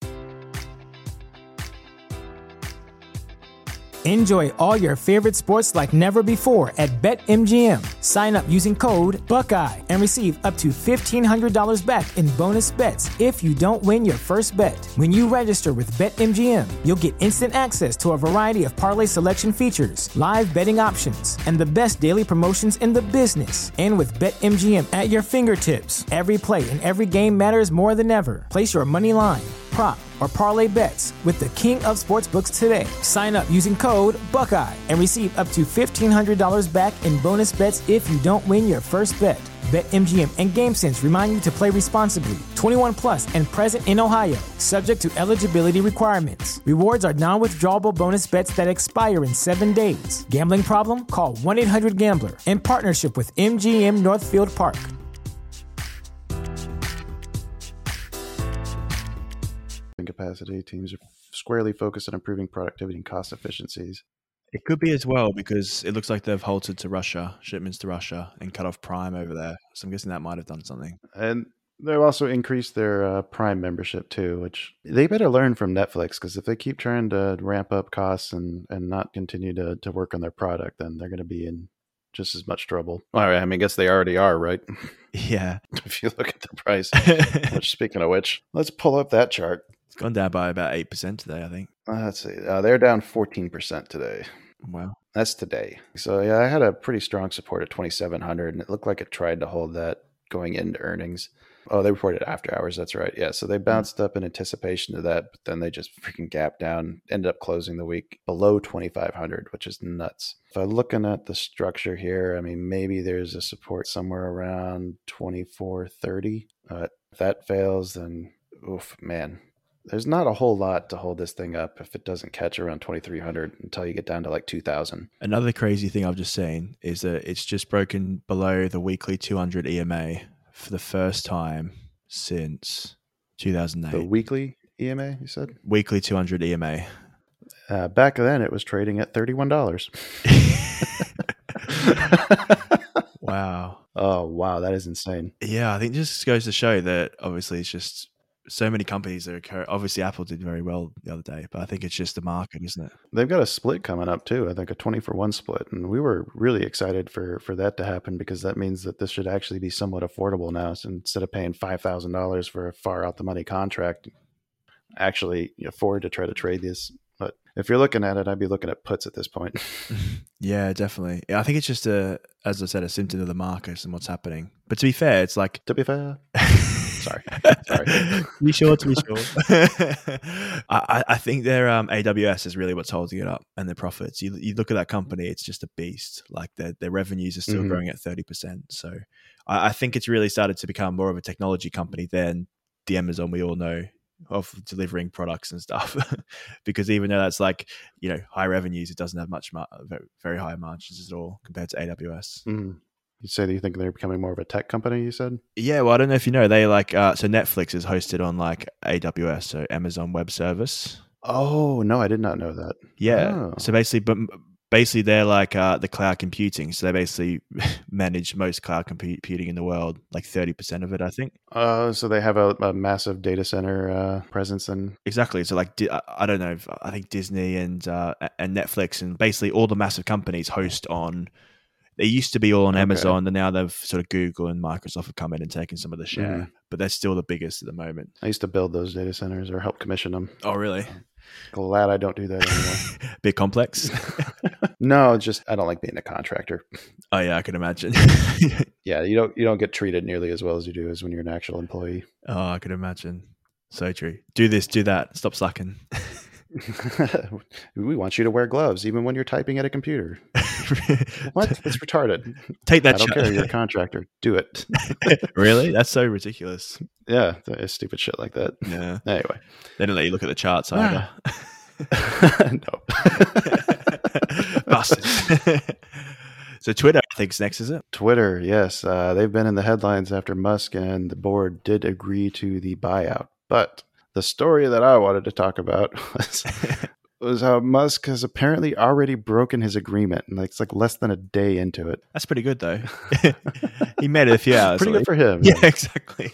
Enjoy all your favorite sports like never before at BetMGM. Sign up using code Buckeye and receive up to $1,500 back in bonus bets if you don't win your first bet. When you register with BetMGM, you'll get instant access to a variety of parlay selection features, live betting options, and the best daily promotions in the business. And with BetMGM at your fingertips, every play and every game matters more than ever. Place your money line, prop, or parlay bets with the king of sportsbooks today. Sign up using code Buckeye and receive up to $1,500 back in bonus bets if you don't win your first bet. BetMGM and GameSense remind you to play responsibly. 21 plus and present in Ohio, subject to eligibility requirements. Rewards are non-withdrawable bonus bets that expire in 7 days. Gambling problem? Call 1-800-GAMBLER. In partnership with MGM Northfield Park. Capacity teams are squarely focused on improving productivity and cost efficiencies. It could be as well because it looks like they've halted to Russia, shipments to Russia, and cut off Prime over there. So I'm guessing that might have done something. And they've also increased their Prime membership too, which they better learn from Netflix, because if they keep trying to ramp up costs and not continue to work on their product, then they're going to be in just as much trouble. All right, I mean, I guess they already are, right? Yeah. If you look at the price. Which, speaking of which, let's pull up that chart. It's gone down by about 8% today, I think. Let's see. They're down 14% today. Wow. That's today. So, yeah, I had a pretty strong support at 2,700, and it looked like it tried to hold that going into earnings. Oh, they reported after hours. That's right. Yeah. So they bounced up in anticipation of that, but then they just freaking gapped down, ended up closing the week below 2,500, which is nuts. If I'm looking at the structure here, I mean, maybe there's a support somewhere around 2,430. If that fails, then, oof, man. There's not a whole lot to hold this thing up if it doesn't catch around 2,300 until you get down to like 2,000. Another crazy thing I've just seen is that it's just broken below the weekly 200 EMA for the first time since 2008. The weekly EMA, you said? Weekly 200 EMA. Back then, it was trading at $31. Wow. Oh, wow. That is insane. Yeah, I think it just goes to show that obviously it's just so many companies that are obviously Apple did very well the other day, but I think it's just the market, isn't it? They've got a split coming up too. I think a 20-for-1 split, and we were really excited for that to happen, because that means that this should actually be somewhat affordable now. So instead of paying $5,000 for a far out the money contract, actually afford to try to trade this. But if you're looking at it, I'd be looking at puts at this point. Yeah, definitely. Yeah, I think it's just as I said, a symptom of the markets and what's happening. But to be fair, it's like to be fair. Sorry. Be sure to be sure. I think their AWS is really what's holding it up, and their profits. You look at that company, it's just a beast. Like their revenues are still growing at 30%. So I think it's really started to become more of a technology company than the Amazon we all know of delivering products and stuff. Because even though that's like, high revenues, it doesn't have much very high margins at all compared to AWS. Mm-hmm. You say that you think they're becoming more of a tech company, you said? Yeah, well, I don't know if you know, they like, so Netflix is hosted on like AWS, so Amazon Web Service. Oh, no, I did not know that. Yeah. Oh. So basically Basically, they're like the cloud computing. So they basically manage most cloud computing in the world, like 30% of it, I think. So they have a massive data center presence, and Exactly. So like, I don't know. I think Disney and Netflix and basically all the massive companies host on. They used to be all on Amazon, and now they've sort of Google and Microsoft have come in and taken some of the share, but they're still the biggest at the moment. I used to build those data centers or help commission them. Oh, really? Glad I don't do that anymore. Bit complex. No, just I don't like being a contractor. Oh yeah, I can imagine. Yeah, you don't get treated nearly as well as you do as when you're an actual employee. Oh, I can imagine. So true. Do this, do that. Stop slacking. We want you to wear gloves even when you're typing at a computer. What? It's retarded. Take that. I don't care. You're a contractor. Do it. Really? That's so ridiculous. Yeah, it's stupid shit like that. Yeah. Anyway, They don't let you look at the charts either. No. Bastards. So Twitter, I think, is next, is it? Twitter, yes. They've been in the headlines after Musk and the board did agree to the buyout. But the story that I wanted to talk about was how Musk has apparently already broken his agreement. And it's like less than a day into it. That's pretty good, though. He made it a few hours. Pretty good for him. Yeah, exactly.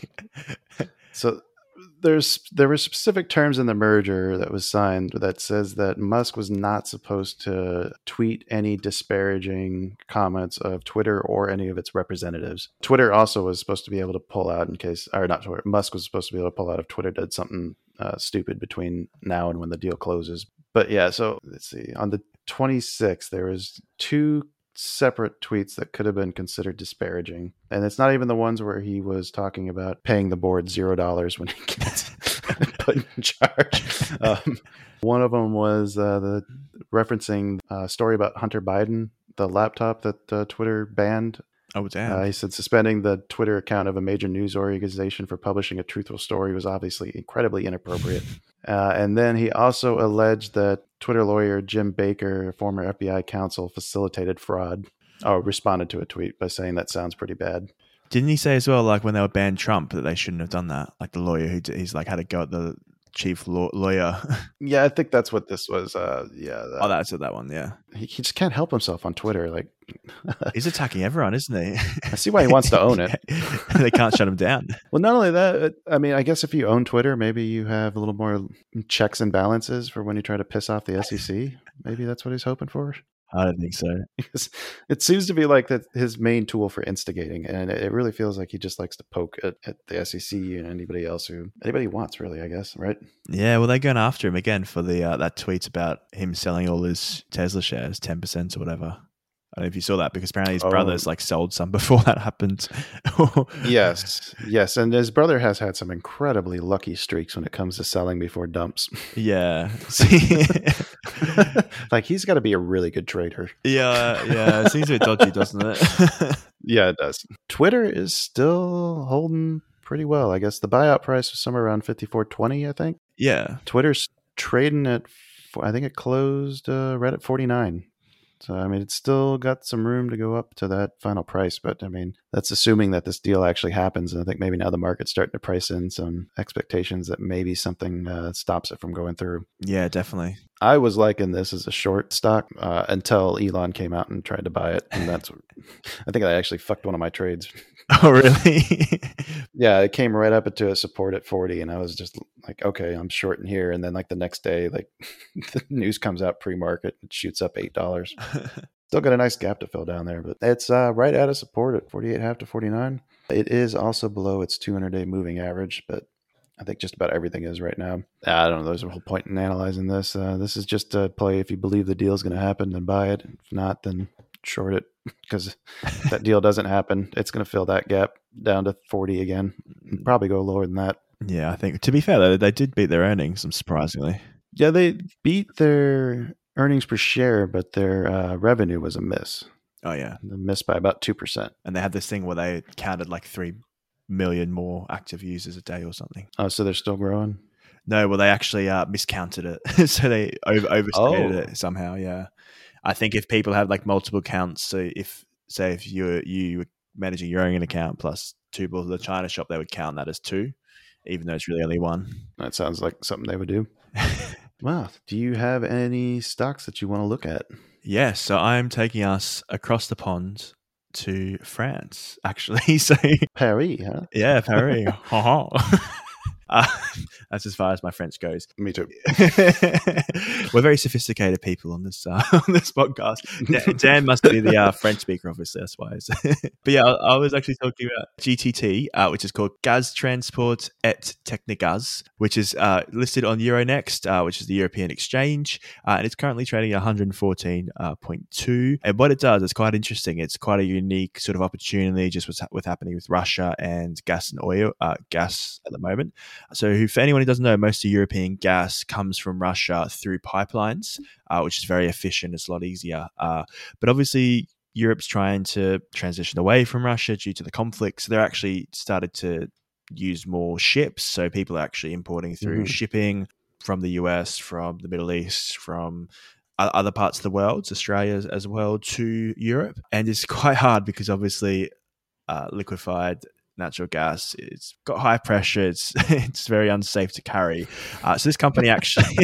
So there were specific terms in the merger that was signed that says that Musk was not supposed to tweet any disparaging comments of Twitter or any of its representatives. Twitter also was supposed to be able to pull out in case, or not Twitter, Musk was supposed to be able to pull out if Twitter did something stupid between now and when the deal closes. But yeah, so let's see. On the 26th, there was 2 separate tweets that could have been considered disparaging, and it's not even the ones where he was talking about paying the board $0 when he gets put in charge. One of them was the referencing a story about Hunter Biden, the laptop that Twitter banned. Oh, damn. He said suspending the Twitter account of a major news organization for publishing a truthful story was obviously incredibly inappropriate. And then he also alleged that Twitter lawyer Jim Baker, former FBI counsel, facilitated fraud. Responded to a tweet by saying that sounds pretty bad. Didn't he say as well, like when they were banned Trump, that they shouldn't have done that? Like the lawyer he's like had to go at the chief lawyer. Yeah, I think that's what this was. That's that one. Yeah, he just can't help himself on Twitter. Like he's attacking everyone, isn't he? I see why he wants to own it. They can't shut him down. Well, not only that, I mean, I guess if you own Twitter, maybe you have a little more checks and balances for when you try to piss off the SEC. Maybe that's what he's hoping for. I don't think so. Because it seems to be like that his main tool for instigating, and it really feels like he just likes to poke at the SEC and anybody he wants, really, I guess, right? Yeah, well, they're going after him again for the that tweet about him selling all his Tesla shares, 10% or whatever. I don't know if you saw that, because apparently his brother's like sold some before that happened. Yes, and his brother has had some incredibly lucky streaks when it comes to selling before dumps. Yeah. Like he's got to be a really good trader. Yeah. It seems a bit dodgy, doesn't it? Yeah, it does. Twitter is still holding pretty well. I guess the buyout price was somewhere around $54.20, I think. Yeah. Twitter's trading at, I think it closed right at 49. So, I mean, it's still got some room to go up to that final price. But, I mean, that's assuming that this deal actually happens. And I think maybe now the market's starting to price in some expectations that maybe something stops it from going through. Yeah, definitely. I was liking this as a short stock until Elon came out and tried to buy it. And I think I actually fucked one of my trades. Oh, really? Yeah, it came right up into a support at 40. And I was just like, okay, I'm short in here. And then like the next day, like the news comes out pre-market, it shoots up $8. Still got a nice gap to fill down there, but it's right at a support at 48.5 to 49. It is also below its 200-day moving average, but I think just about everything is right now. I don't know. There's a whole point in analyzing this. This is just a play. If you believe the deal is going to happen, then buy it. If not, then short it, because if that deal doesn't happen, it's going to fill that gap down to 40 again. Probably go lower than that. Yeah, I think, to be fair, though, they did beat their earnings, surprisingly. Yeah, they beat their earnings per share, but their revenue was a miss. Oh, yeah. They missed by about 2%. And they had this thing where they counted like 3 million more active users a day or something. Oh, so they're still growing? No, well, they actually miscounted it. So they overstated it somehow, yeah. I think if people have like multiple accounts, so if you were managing your own account plus 2 people at the China shop, they would count that as 2, even though it's really only 1. That sounds like something they would do. Well, do you have any stocks that you want to look at? Yes, so I'm taking us across the pond to France, actually. So Paris, huh? yeah, Paris. Uh, that's as far as my French goes. Me too. We're very sophisticated people on this podcast. Dan must be the French speaker, obviously. That's why. But yeah, I was actually talking about GTT, which is called Gaz Transport et Technigaz, which is listed on Euronext, which is the European exchange, and it's currently trading at 114.2. And what it does is quite interesting. It's quite a unique sort of opportunity, just what's happening with Russia and gas and oil, gas at the moment. So for anyone who doesn't know, most of European gas comes from Russia through pipelines, which is very efficient. It's a lot easier. But obviously, Europe's trying to transition away from Russia due to the conflict. So they're actually started to use more ships. So people are actually importing through shipping from the US, from the Middle East, from other parts of the world, Australia as well, to Europe. And it's quite hard because obviously liquefied natural gas, it's got high pressure, it's very unsafe to carry. So this company actually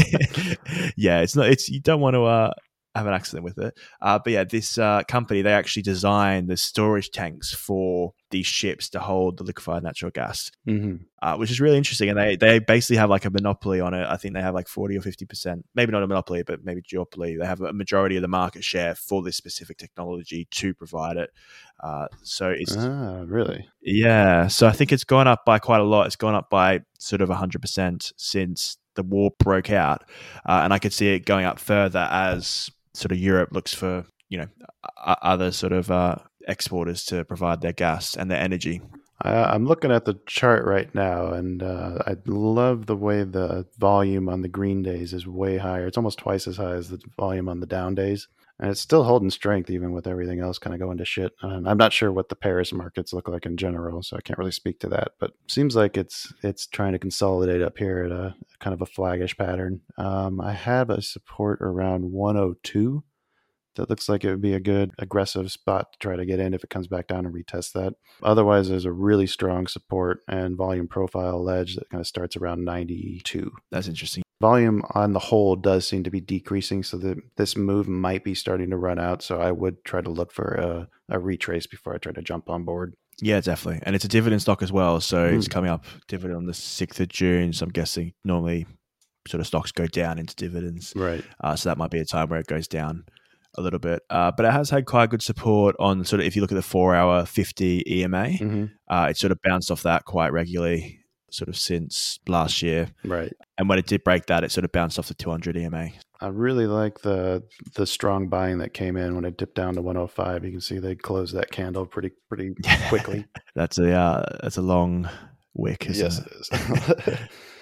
you don't want to have an accident with it. But yeah, this company, they actually designed the storage tanks for these ships to hold the liquefied natural gas, which is really interesting. And they basically have like a monopoly on it. I think they have like 40 or 50%, maybe not a monopoly, but maybe duopoly. They have a majority of the market share for this specific technology to provide it. So it's really? Yeah. So I think it's gone up by quite a lot. It's gone up by sort of 100% since the war broke out. And I could see it going up further as sort of Europe looks for, other sort of exporters to provide their gas and their energy. I'm looking at the chart right now, and I love the way the volume on the green days is way higher. It's almost twice as high as the volume on the down days. And it's still holding strength even with everything else kind of going to shit. I'm not sure what the Paris markets look like in general, so I can't really speak to that. But it seems like it's trying to consolidate up here at a kind of a flaggish pattern. I have a support around 102. That looks like it would be a good aggressive spot to try to get in if it comes back down and retest that. Otherwise, there's a really strong support and volume profile ledge that kind of starts around 92. That's interesting. Volume on the whole does seem to be decreasing, so that this move might be starting to run out. So I would try to look for a retrace before I try to jump on board. Yeah, definitely. And it's a dividend stock as well. So it's coming up dividend on the 6th of June. So I'm guessing normally sort of stocks go down into dividends. Right. So that might be a time where it goes down a little bit. But it has had quite good support on sort of, if you look at the 4-hour 50 EMA, it sort of bounced off that quite regularly sort of since last year. Right. And when it did break that, it sort of bounced off the 200 EMA. I really like the strong buying that came in when it dipped down to 105. You can see they closed that candle pretty quickly. That's a long wick, isn't it? Yes, it is.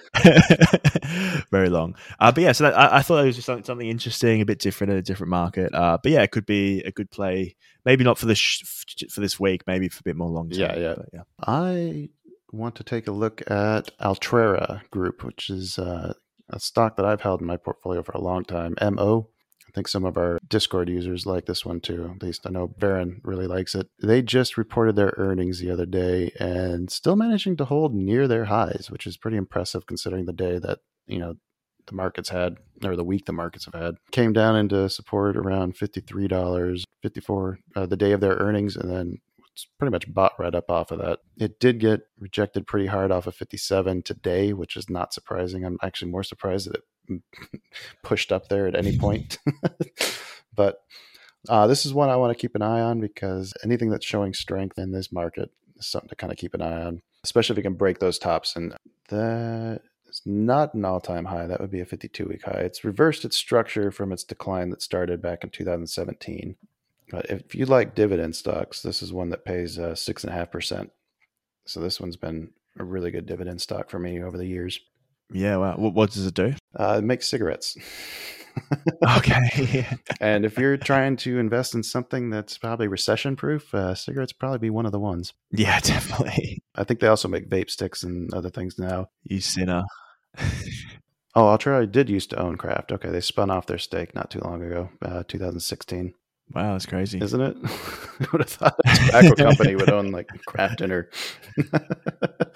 Very long. But yeah, so I thought it was just something interesting, a bit different in a different market. But yeah, it could be a good play. Maybe not for for this week, maybe for a bit more long term. Yeah. I want to take a look at Altrera Group, which is a stock that I've held in my portfolio for a long time. MO. I think some of our Discord users like this one too. At least I know Baron really likes it. They just reported their earnings the other day and still managing to hold near their highs, which is pretty impressive considering the day that, the markets had, or the week the markets have had. Came down into support around $53, $54 the day of their earnings, and then it's pretty much bought right up off of that. It did get rejected pretty hard off of 57 today, which is not surprising. I'm actually more surprised that it pushed up there at any point. But this is one I want to keep an eye on, because anything that's showing strength in this market is something to kind of keep an eye on, especially if it can break those tops. And that is not an all-time high. That would be a 52-week high. It's reversed its structure from its decline that started back in 2017. But if you like dividend stocks, this is one that pays 6.5%. So this one's been a really good dividend stock for me over the years. Yeah, wow. What does it do? It makes cigarettes. Okay. And if you're trying to invest in something that's probably recession-proof, cigarettes probably be one of the ones. Yeah, definitely. I think they also make vape sticks and other things now. You sinner. Oh, Altrera did used to own Kraft. Okay, they spun off their stake not too long ago, 2016. Wow, that's crazy. Isn't it? Who would have thought a tobacco company would own like Kraft Dinner?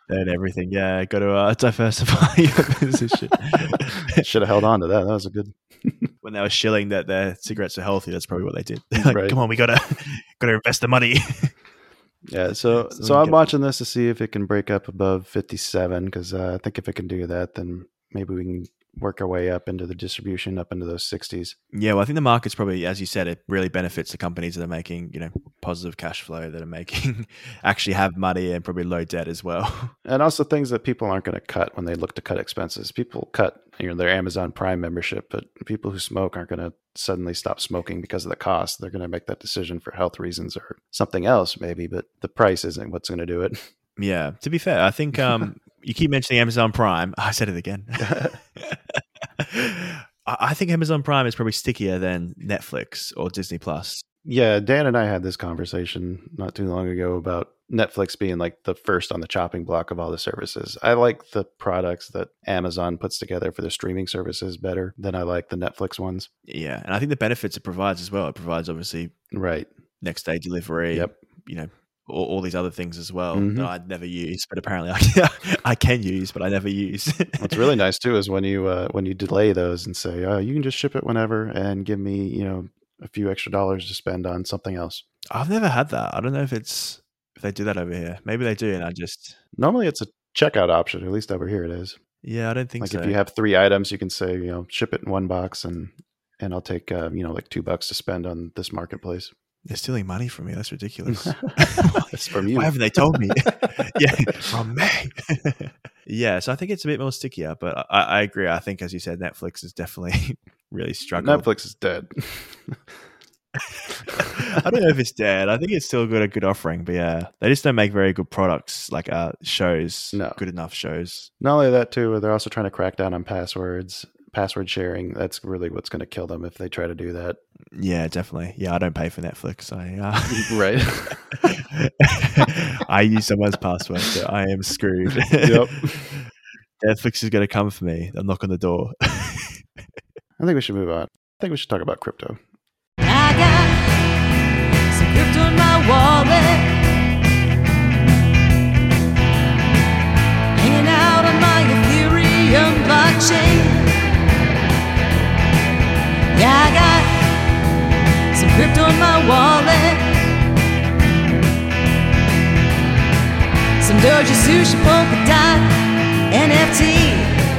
and everything. Yeah, got to diversify your position. Should have held on to that. That was a good. When they were shilling that their cigarettes are healthy, that's probably what they did. Like, Right. come on, we gotta invest the money. Yeah, so I'm watching this to see if it can break up above 57, because I think if it can do that, then maybe we can work our way up into the distribution, up into those 60s. Yeah, well, I think the market's probably, as you said, it really benefits the companies that are making, positive cash flow, that are making actually have money and probably low debt as well. And also things that people aren't going to cut when they look to cut expenses. People cut their Amazon Prime membership, but people who smoke aren't going to suddenly stop smoking because of the cost. They're going to make that decision for health reasons or something else maybe, but the price isn't what's going to do it. Yeah, to be fair, I think you keep mentioning Amazon Prime. I said it again. I think Amazon Prime is probably stickier than Netflix or Disney Plus. Yeah, Dan and I had this conversation not too long ago about Netflix being like the first on the chopping block of all the services. I like the products that Amazon puts together for their streaming services better than I like the Netflix ones. Yeah, and I think the benefits it provides as well. It provides obviously next day delivery. Yep. All these other things as well Mhm. that I'd never use, but apparently I can use, but I never use. What's really nice too is when you delay those and say, you can just ship it whenever and give me, a few extra dollars to spend on something else. I've never had that. I don't know if they do that over here. Maybe they do, and Normally it's a checkout option. At least over here it is. yeah, I don't think Like so. if you have 3 items, you can say, ship it in one box and I'll take, like $2 to spend on this marketplace. They're stealing money from me. That's ridiculous. It's from you. Why haven't they told me? Yeah, from me. Yeah, so I think it's a bit more stickier, but I agree. I think, as you said, Netflix is definitely really struggling. Netflix is dead. I don't know if it's dead. I think it's still got a good offering, but yeah, they just don't make very good products, like shows, No. good enough shows. Not only that too, they're also trying to crack down on passwords, password sharing. That's really what's going to kill them if they try to do that. Yeah, definitely. Yeah, I don't pay for Netflix. Right. I use someone's password, so I am screwed. Yep. Netflix is going to come for me. They'll knock on the door. I think we should move on. I think we should talk about crypto. I got some crypto in my wallet, hanging out on my Ethereum blockchain. Yeah, I got some crypto in my wallet, some Doja, Sushi, Polka Dot, NFT,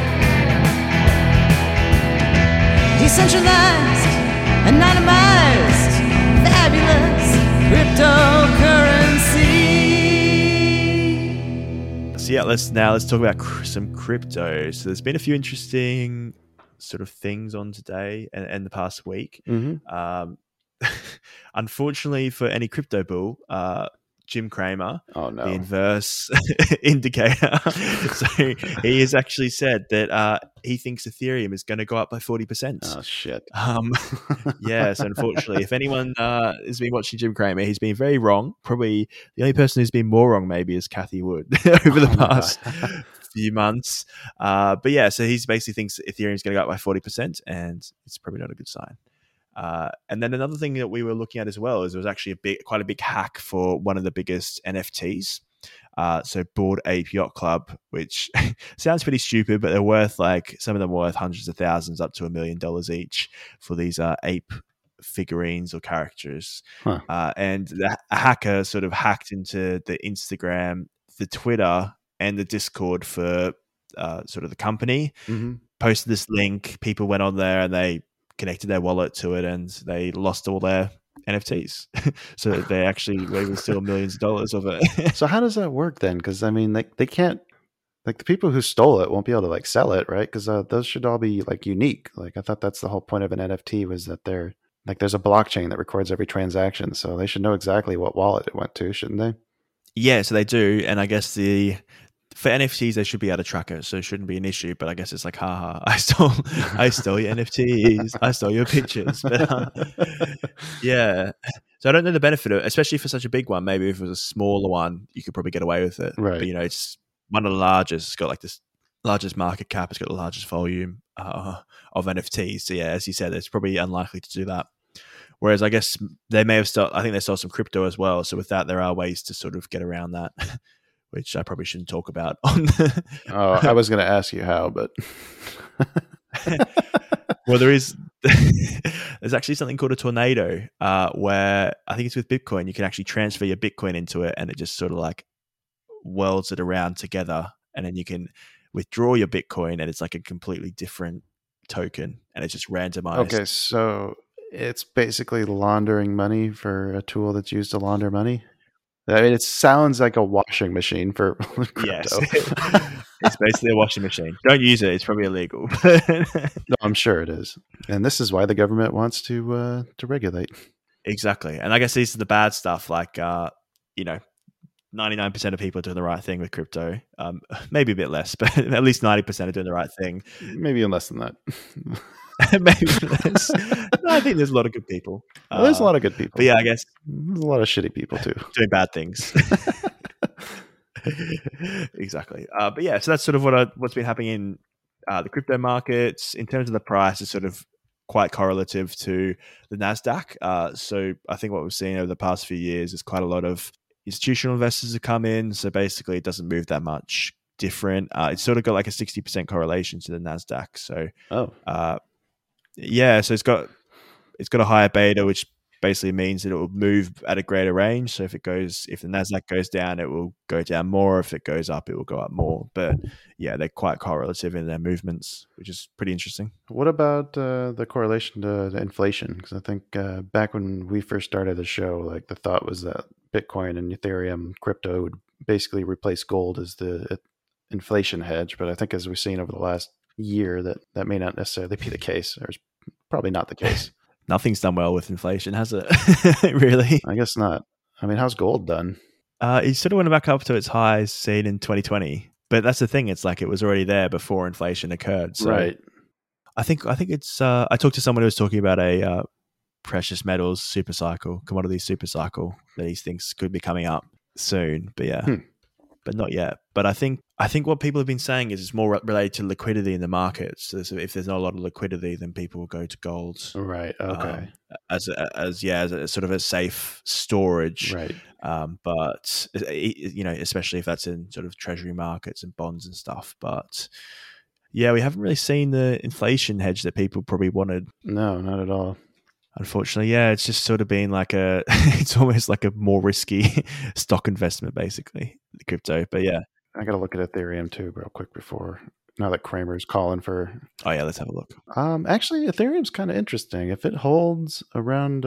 decentralized, anonymized, fabulous cryptocurrency. So yeah, let's talk about some crypto. So there's been a few interesting sort of things on today and the past week. Mm-hmm. Unfortunately for any crypto bull, Jim Cramer, Oh no. the inverse indicator. So he has actually said that he thinks Ethereum is going to go up by 40%. Oh shit. Yeah, so unfortunately, if anyone has been watching Jim Cramer, he's been very wrong. Probably the only person who's been more wrong maybe is Cathie Wood over the past few months. But yeah, so he basically thinks Ethereum is going to go up by 40%, and it's probably not a good sign. And then another thing that we were looking at as well is there was actually quite a big hack for one of the biggest NFTs. So Bored Ape Yacht Club, which sounds pretty stupid, but they're worth some of them are worth hundreds of thousands up to $1 million each for these ape figurines or characters. Huh. And a hacker sort of hacked into the Instagram, the Twitter, and the Discord for sort of the company, Mm-hmm. posted this link. People went on there and they connected their wallet to it, and they lost all their NFTs. So they actually were able to steal millions of dollars of it. So how does that work then? Because I mean, they can't. Like the people who stole it won't be able to sell it, right? Because those should all be unique. I thought that's the whole point of an NFT was that they're there's a blockchain that records every transaction, so they should know exactly what wallet it went to, shouldn't they? Yeah, so they do, and I guess for NFTs they should be able to track it, so it shouldn't be an issue. But I guess it's haha, I stole your NFTs, I stole your pictures. But yeah, so I don't know the benefit of it, especially for such a big one. Maybe if it was a smaller one, you could probably get away with it. Right. But it's one of the largest. It's got this largest market cap. It's got the largest volume of NFTs. So yeah, as you said, it's probably unlikely to do that. Whereas I guess they may have I think they stole some crypto as well. So with that, there are ways to sort of get around that. which I probably shouldn't talk about on the Oh, I was going to ask you how, but well, there's actually something called a tornado, where I think it's with Bitcoin. You can actually transfer your Bitcoin into it, and it just sort of like whirls it around together, and then you can withdraw your Bitcoin, and it's like a completely different token, and it's just randomized. Okay, so it's basically laundering money for a tool that's used to launder money. I mean, it sounds like a washing machine for crypto. Yes, it's basically a washing machine. Don't use it; it's probably illegal. No, I'm sure it is, and this is why the government wants to regulate. Exactly, and I guess these are the bad stuff, like 99% of people are doing the right thing with crypto. Maybe a bit less, but at least 90% are doing the right thing. Maybe even less than that. Maybe less. No, I think there's a lot of good people. Well, there's a lot of good people. But yeah, I guess there's a lot of shitty people too. Doing bad things. Exactly. But yeah, so that's sort of what's been happening in the crypto markets. In terms of the price, it's sort of quite correlative to the NASDAQ. So I think what we've seen over the past few years is quite a lot of institutional investors have come in. So basically it doesn't move that much different. It's sort of got like a 60% correlation to the NASDAQ. So yeah, so it's got a higher beta, which basically means that it will move at a greater range. So if the NASDAQ goes down, it will go down more. If it goes up, it will go up more. But yeah, they're quite correlative in their movements, which is pretty interesting. What about the correlation to inflation? Because I think back when we first started the show, like the thought was that Bitcoin and Ethereum crypto would basically replace gold as the inflation hedge. But I think as we've seen over the last year, that may not necessarily be the case, or it's probably not the case. Nothing's done well with inflation, has it? Really? I guess not. I mean, how's gold done? It sort of went back up to its highs seen in 2020. But that's the thing. It's like it was already there before inflation occurred. So right. I think it's. I talked to someone who was talking about a precious metals super cycle, commodity super cycle that he thinks could be coming up soon. But yeah, but not yet. But I think what people have been saying is it's more related to liquidity in the markets. So if there's not a lot of liquidity, then people will go to gold. Right. Okay. As a sort of a safe storage. Right. But especially if that's in sort of treasury markets and bonds and stuff. But yeah, we haven't really seen the inflation hedge that people probably wanted. No, not at all. Unfortunately, yeah, it's just sort of been like it's almost like a more risky stock investment, basically, the crypto. But yeah. I got to look at Ethereum too, real quick now that Kramer's calling for. Oh yeah, let's have a look. Actually, Ethereum's kind of interesting. If it holds around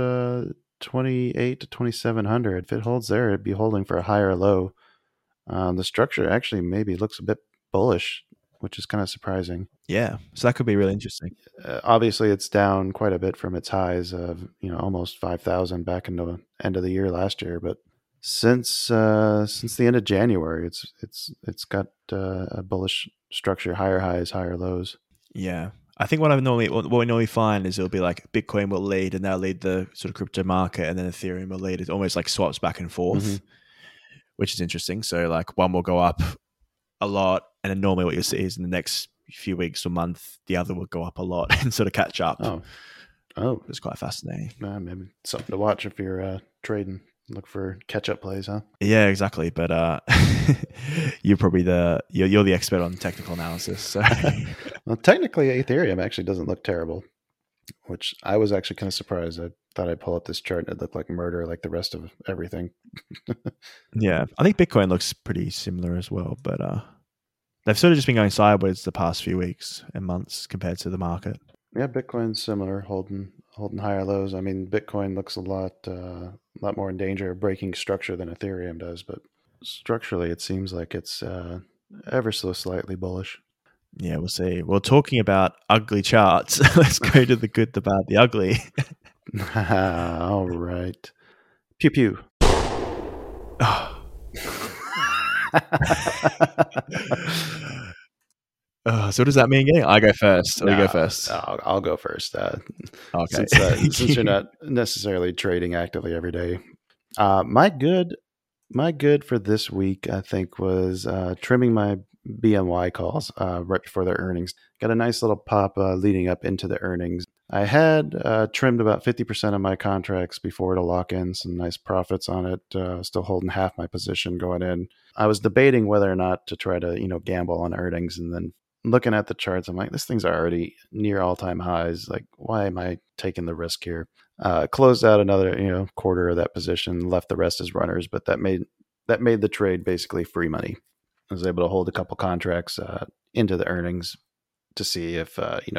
28 to 2,700, if it holds there, it'd be holding for a higher low. The structure actually maybe looks a bit bullish, which is kind of surprising. Yeah, so that could be really interesting. Obviously, it's down quite a bit from its highs of almost 5,000 back in the end of the year last year, but since the end of January, it's got a bullish structure, higher highs, higher lows. Yeah, I think what we normally find is it'll be like Bitcoin will lead, and they'll lead the sort of crypto market, and then Ethereum will lead. It almost like swaps back and forth, which is interesting. So like one will go up a lot, and then normally what you'll see is in the next few weeks or month, the other will go up a lot and sort of catch up. Oh, it's quite fascinating. Maybe something to watch if you're trading. Look for catch-up plays, huh? Yeah, exactly. But you're probably you're the expert on technical analysis. So. Well, technically, Ethereum actually doesn't look terrible, which I was actually kind of surprised. I thought I'd pull up this chart and it looked like murder, like the rest of everything. Yeah, I think Bitcoin looks pretty similar as well, but they've sort of just been going sideways the past few weeks and months compared to the market. Yeah, Bitcoin's similar, holding higher lows. I mean, Bitcoin looks a lot more in danger of breaking structure than Ethereum does, but structurally, it seems like it's ever so slightly bullish. Yeah, we'll see. Well, talking about ugly charts, let's go to the good, the bad, the ugly. All right. Pew pew. So what does that mean again? I go first. You go first. I'll go first. Okay. Since you're not necessarily trading actively every day. My good for this week, I think, was trimming my BNY calls right before their earnings. Got a nice little pop leading up into the earnings. I had trimmed about 50% of my contracts before to lock in some nice profits on it. Still holding half my position going in. I was debating whether or not to try to, gamble on earnings, and then looking at the charts, I'm like, this thing's already near all-time highs. Like, why am I taking the risk here? Closed out another, quarter of that position, left the rest as runners, but that made the trade basically free money. I was able to hold a couple contracts into the earnings to see if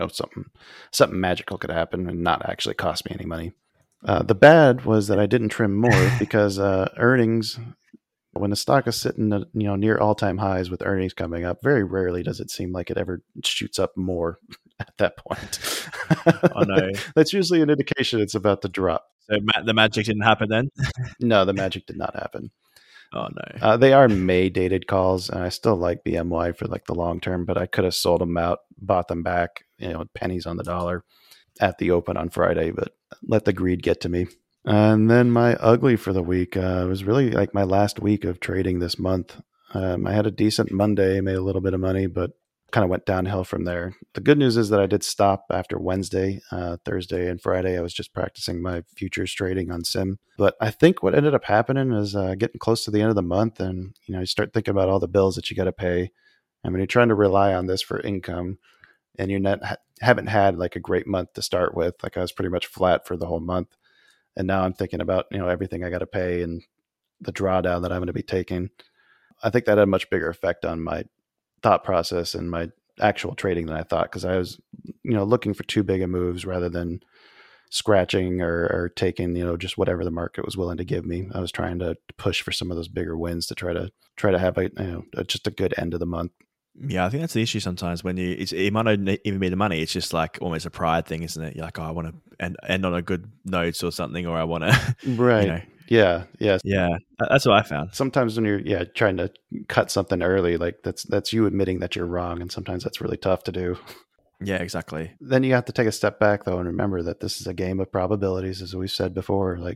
something magical could happen and not actually cost me any money. The bad was that I didn't trim more because earnings, when the stock is sitting near all-time highs with earnings coming up, very rarely does it seem like it ever shoots up more at that point. Oh no, that's usually an indication it's about to drop. So the magic didn't happen then? No, the magic did not happen. Oh no. They are May dated calls, and I still like BMY for like the long term, but I could have sold them out, bought them back, pennies on the dollar at the open on Friday, but let the greed get to me. And then my ugly for the week was really like my last week of trading this month. I had a decent Monday, made a little bit of money, but kind of went downhill from there. The good news is that I did stop after Wednesday. Thursday and Friday, I was just practicing my futures trading on Sim. But I think what ended up happening is getting close to the end of the month, and you start thinking about all the bills that you got to pay. I mean, you're trying to rely on this for income, and you haven't had like a great month to start with. Like, I was pretty much flat for the whole month, and now I'm thinking about everything I got to pay and the drawdown that I'm going to be taking. I think that had a much bigger effect on my thought process and my actual trading than I thought, because I was looking for too big of moves rather than scratching or taking just whatever the market was willing to give me. I was trying to push for some of those bigger wins to try to have just a good end of the month. Yeah, I think that's the issue sometimes when it might not even be the money. It's just like almost a pride thing, isn't it? You're like, oh, I want to end on a good note or something, or I want to right. Yeah. That's what I found. Sometimes when you're trying to cut something early, like that's you admitting that you're wrong, and sometimes that's really tough to do. Yeah, exactly. Then you have to take a step back though and remember that this is a game of probabilities, as we've said before. Like,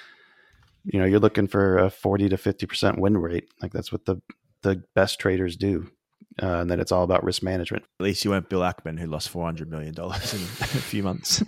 you're looking for a 40 to 50% win rate. Like, that's what the best traders do. And then it's all about risk management. At least you weren't Bill Ackman, who lost $400 million in a few months.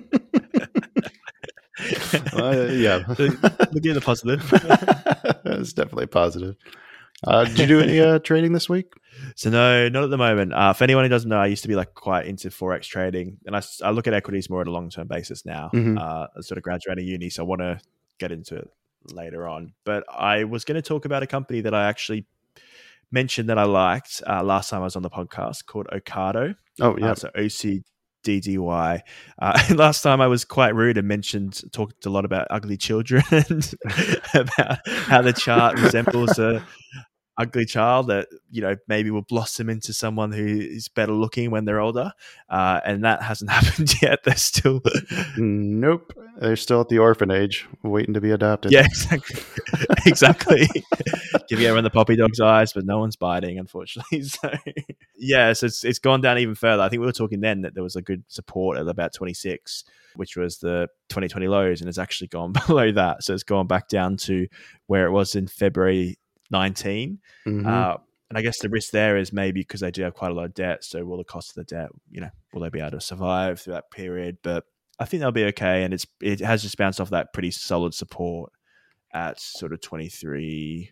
Yeah. Look at the positive. It's definitely positive. Did you do any trading this week? So no, not at the moment. For anyone who doesn't know, I used to be like quite into Forex trading, and I look at equities more at a long-term basis now. Mm-hmm. I sort of graduated uni, so I want to get into it later on. But I was going to talk about a company that I actually mentioned that I liked last time I was on the podcast, called Ocado. Oh, yeah. So OCDDY. Last time I was quite rude and talked a lot about ugly children and about how the chart resembles a ugly child that maybe will blossom into someone who is better looking when they're older, and that hasn't happened yet. They're still nope, they're still at the orphanage waiting to be adopted. Yeah, exactly. Giving everyone the puppy dog's eyes, but no one's biting, unfortunately. So it's gone down even further. I think we were talking then that there was a good support at about 26, which was the 2020 lows, and it's actually gone below that. So it's gone back down to where it was in February 19. Mm-hmm. And I guess the risk there is maybe because they do have quite a lot of debt. So will the cost of the debt, will they be able to survive through that period? But I think they'll be okay. And it has just bounced off that pretty solid support at sort of $23.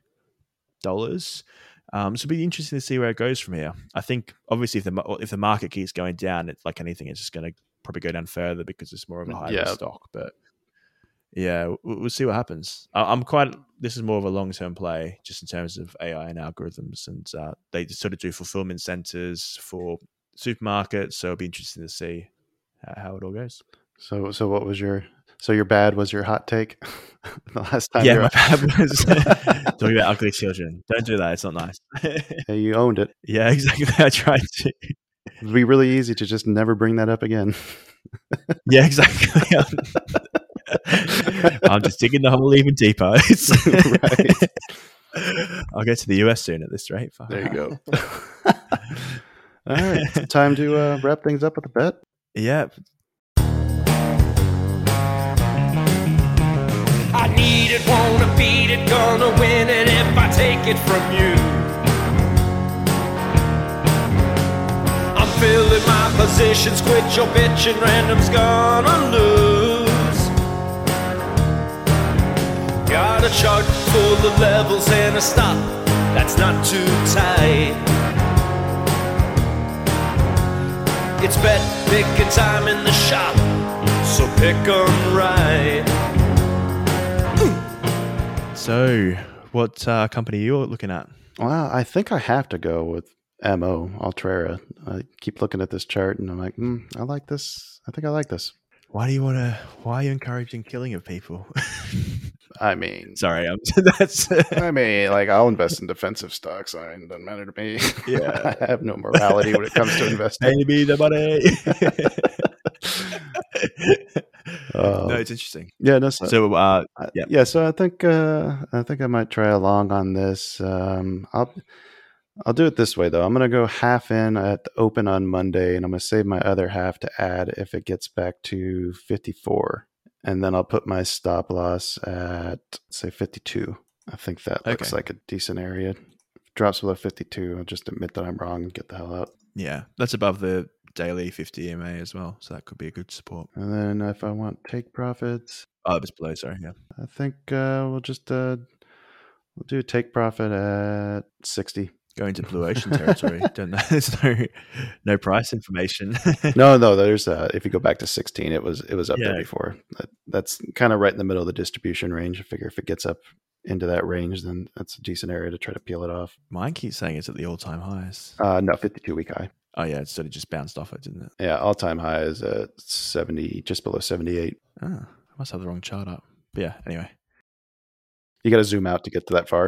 So it'll be interesting to see where it goes from here. I think obviously if the market keeps going down, it's like anything, it's just going to probably go down further because it's more of a high stock. But yeah, we'll see what happens. This is more of a long-term play just in terms of AI and algorithms, and they sort of do fulfillment centers for supermarkets. So it'll be interesting to see how it all goes. So what was your bad was your hot take the last time? Yeah, my bad was talking about ugly children. Don't do that. It's not nice. Yeah, you owned it. Yeah, exactly. I tried to. It'd be really easy to just never bring that up again. Yeah, exactly. I'm just digging the hole even deeper. Right. I'll get to the US soon at this rate. There you go. All right. Time to wrap things up with a bet. Yeah. I need it, wanna beat it, gonna win it if I take it from you. I'm filling my Opposition's quit your bitch and random's gonna lose. Got a chart full of levels and a stop that's not too tight. It's bet picking time in the shop, so pick 'em right. So, what company are you looking at? Well, I think I have to go with MO, Altrera. I keep looking at this chart and I'm like, I like this. I think I like this. Why are you encouraging killing of people? I mean, Sorry, that's I mean, like, I'll invest in defensive stocks. It doesn't matter to me. Yeah. I have no morality when it comes to investing. Pay me the money. No, it's interesting. Yeah, no. So, yeah. Yeah, so I think I might try along on this. I'll do it this way though. I'm gonna go half in at the open on Monday, and I'm gonna save my other half to add if it gets back to 54, and then I'll put my stop loss at say 52. I think that looks like a decent area. If it drops below 52, I'll just admit that I'm wrong and get the hell out. Yeah, that's above the daily 50 EMA as well, so that could be a good support. And then if I want take profits, it's below. Sorry, yeah. I think we'll just we'll do take profit at 60. Go into blue ocean territory. Don't know. There's no price information. No. There's if you go back to 16, it was up Yeah. there before. That's kind of right in the middle of the distribution range. I figure if it gets up into that range, then that's a decent area to try to peel it off. Mine keeps saying it's at the all-time highs. No, 52-week high. Oh yeah, it sort of just bounced off it, didn't it? Yeah, all-time high is at 70, just below 78. Oh, I must have the wrong chart up. But yeah, anyway. You got to zoom out to get to that far.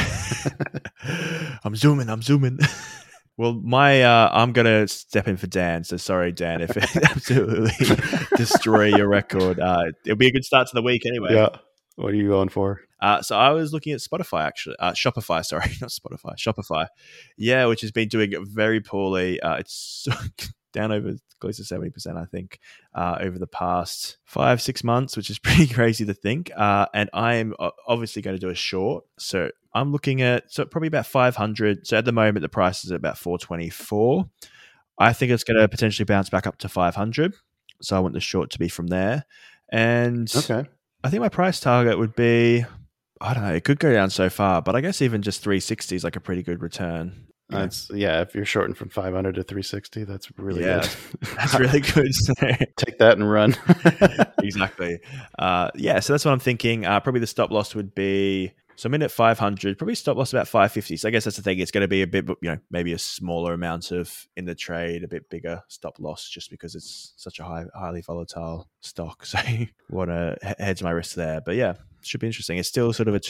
I'm zooming. Well, I'm gonna step in for Dan. So sorry, Dan, if it absolutely destroy your record. It'll be a good start to the week anyway. Yeah. What are you going for? So I was looking at Spotify, actually. Shopify, sorry, not Spotify. Shopify. Yeah, which has been doing very poorly. It's down over close to 70%, I think, over the past 5-6 months, which is pretty crazy to think. And I am obviously going to do a short. So I'm looking at probably about 500. So at the moment, the price is at about 424. I think it's going to potentially bounce back up to 500. So I want the short to be from there. And Okay. I think my price target would be, I don't know, it could go down so far, but I guess even just 360 is like a pretty good return. That's if you're shorting from 500 to 360, that's really good. That's really good. Take that and run. Exactly. So that's what I'm thinking. Probably the stop loss would be, so I'm in at 500, probably stop loss about 550. So I guess that's the thing. It's going to be a bit, maybe a smaller amount in the trade, a bit bigger stop loss, just because it's such a highly volatile stock. So I want to hedge my risk there. But yeah, should be interesting. It's still sort of a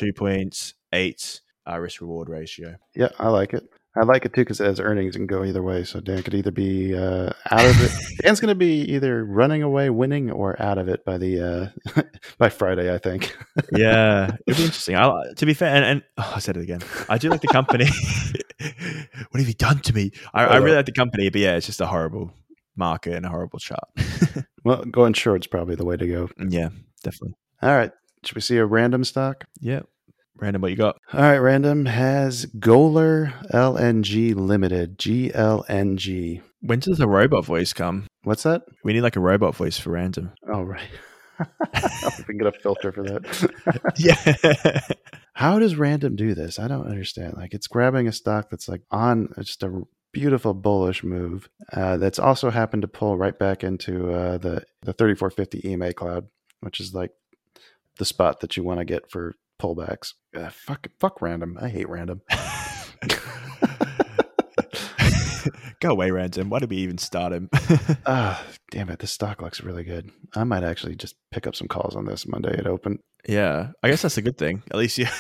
2.8 risk reward ratio. Yeah, I like it. I like it too because it has earnings and go either way. So Dan could either be out of it. Dan's going to be either running away, winning, or out of it by the by Friday, I think. Yeah, it'll be interesting. To be fair, and I said it again. I do like the company. What have you done to me? I really like the company, but yeah, it's just a horrible market and a horrible chart. Well, going short's probably the way to go. Yeah, definitely. All right. Should we see a random stock? Yeah. Random, what you got? All right, random has Golar LNG Limited, GLNG. When does the robot voice come? What's that? We need like a robot voice for random. Oh, right. We can get a filter for that. Yeah. How does random do this? I don't understand. Like, it's grabbing a stock that's like on just a beautiful bullish move that's also happened to pull right back into the 3450 EMA cloud, which is like the spot that you want to get for pullbacks. Fuck random. I hate random. Go away, random. Why did we even start him? Damn it. This stock looks really good. I might actually just pick up some calls on this Monday at open. Yeah, I guess that's a good thing. At least you're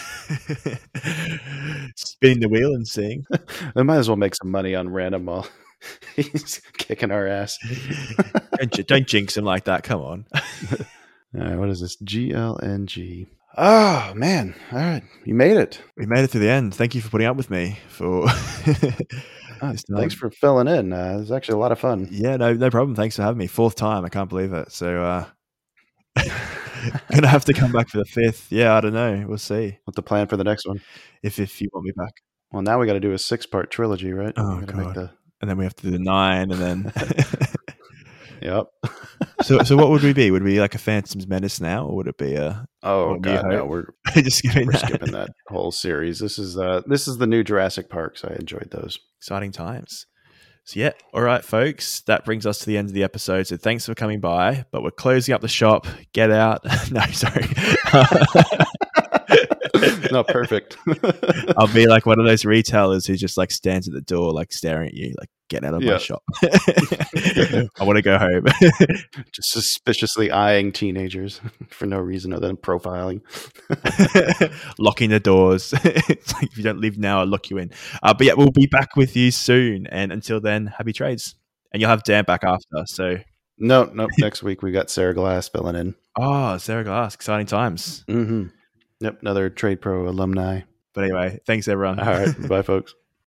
spinning the wheel and seeing. I might as well make some money on random while he's kicking our ass. Don't jinx him like that. Come on. All right, what is this? GLNG. Oh, man. All right. You made it. We made it to the end. Thank you for putting up with me for thanks for filling in. It was actually a lot of fun. Yeah, no problem. Thanks for having me. 4th time. I can't believe it. So gonna have to come back for the 5th. Yeah, I don't know. We'll see. What's the plan for the next one? If you want me back. Well, now we got to do a 6-part trilogy, right? Oh, we got to God. make the and then we have to do the 9, and then. Yep. So what would we be? Would we be like a Phantom's Menace now, or would it be a? Oh God, no, we're just skipping that whole series. This is the new Jurassic Park, so I enjoyed those. Exciting times. So yeah, all right, folks, that brings us to the end of the episode. So thanks for coming by, but we're closing up the shop. Get out. No, sorry. No, perfect. I'll be like one of those retailers who just like stands at the door, like staring at you, like get out of my shop. I want to go home. Just suspiciously eyeing teenagers for no reason other than profiling. Locking the doors. It's like, if you don't leave now, I'll lock you in. But yeah, we'll be back with you soon. And until then, happy trades. And you'll have Dan back after. So no. Next week we got Sarah Glass filling in. Oh, Sarah Glass. Exciting times. Mm-hmm. Yep, another Trade Pro alumni. But anyway, thanks everyone. All right, bye folks.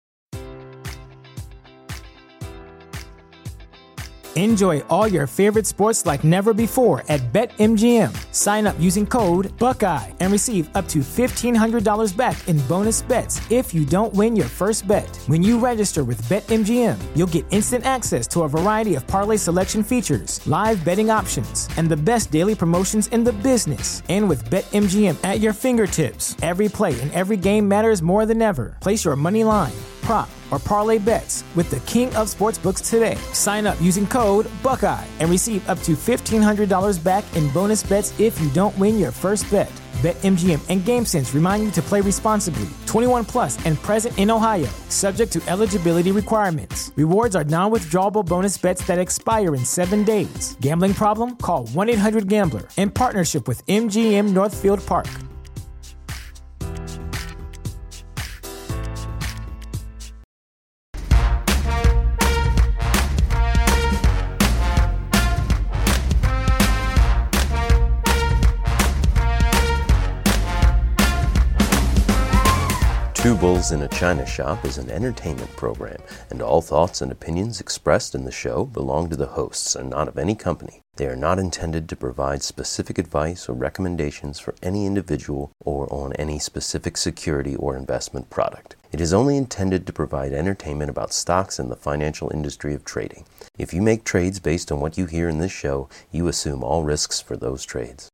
Enjoy all your favorite sports like never before at BetMGM. Sign up using code Buckeye and receive up to $1,500 back in bonus bets if you don't win your first bet. When you register with BetMGM, you'll get instant access to a variety of parlay selection features, live betting options, and the best daily promotions in the business. And with BetMGM at your fingertips, every play and every game matters more than ever. Place your money line, prop, or parlay bets with the king of sportsbooks today. Sign up using code Buckeye and receive up to $1,500 back in bonus bets if you don't win your first bet. BetMGM and GameSense remind you to play responsibly. 21 plus and present in Ohio, subject to eligibility requirements. Rewards are non-withdrawable bonus bets that expire in 7 days. Gambling problem? Call 1-800-GAMBLER in partnership with MGM Northfield Park. Two Bulls in a China Shop is an entertainment program, and all thoughts and opinions expressed in the show belong to the hosts and not of any company. They are not intended to provide specific advice or recommendations for any individual or on any specific security or investment product. It is only intended to provide entertainment about stocks and the financial industry of trading. If you make trades based on what you hear in this show, you assume all risks for those trades.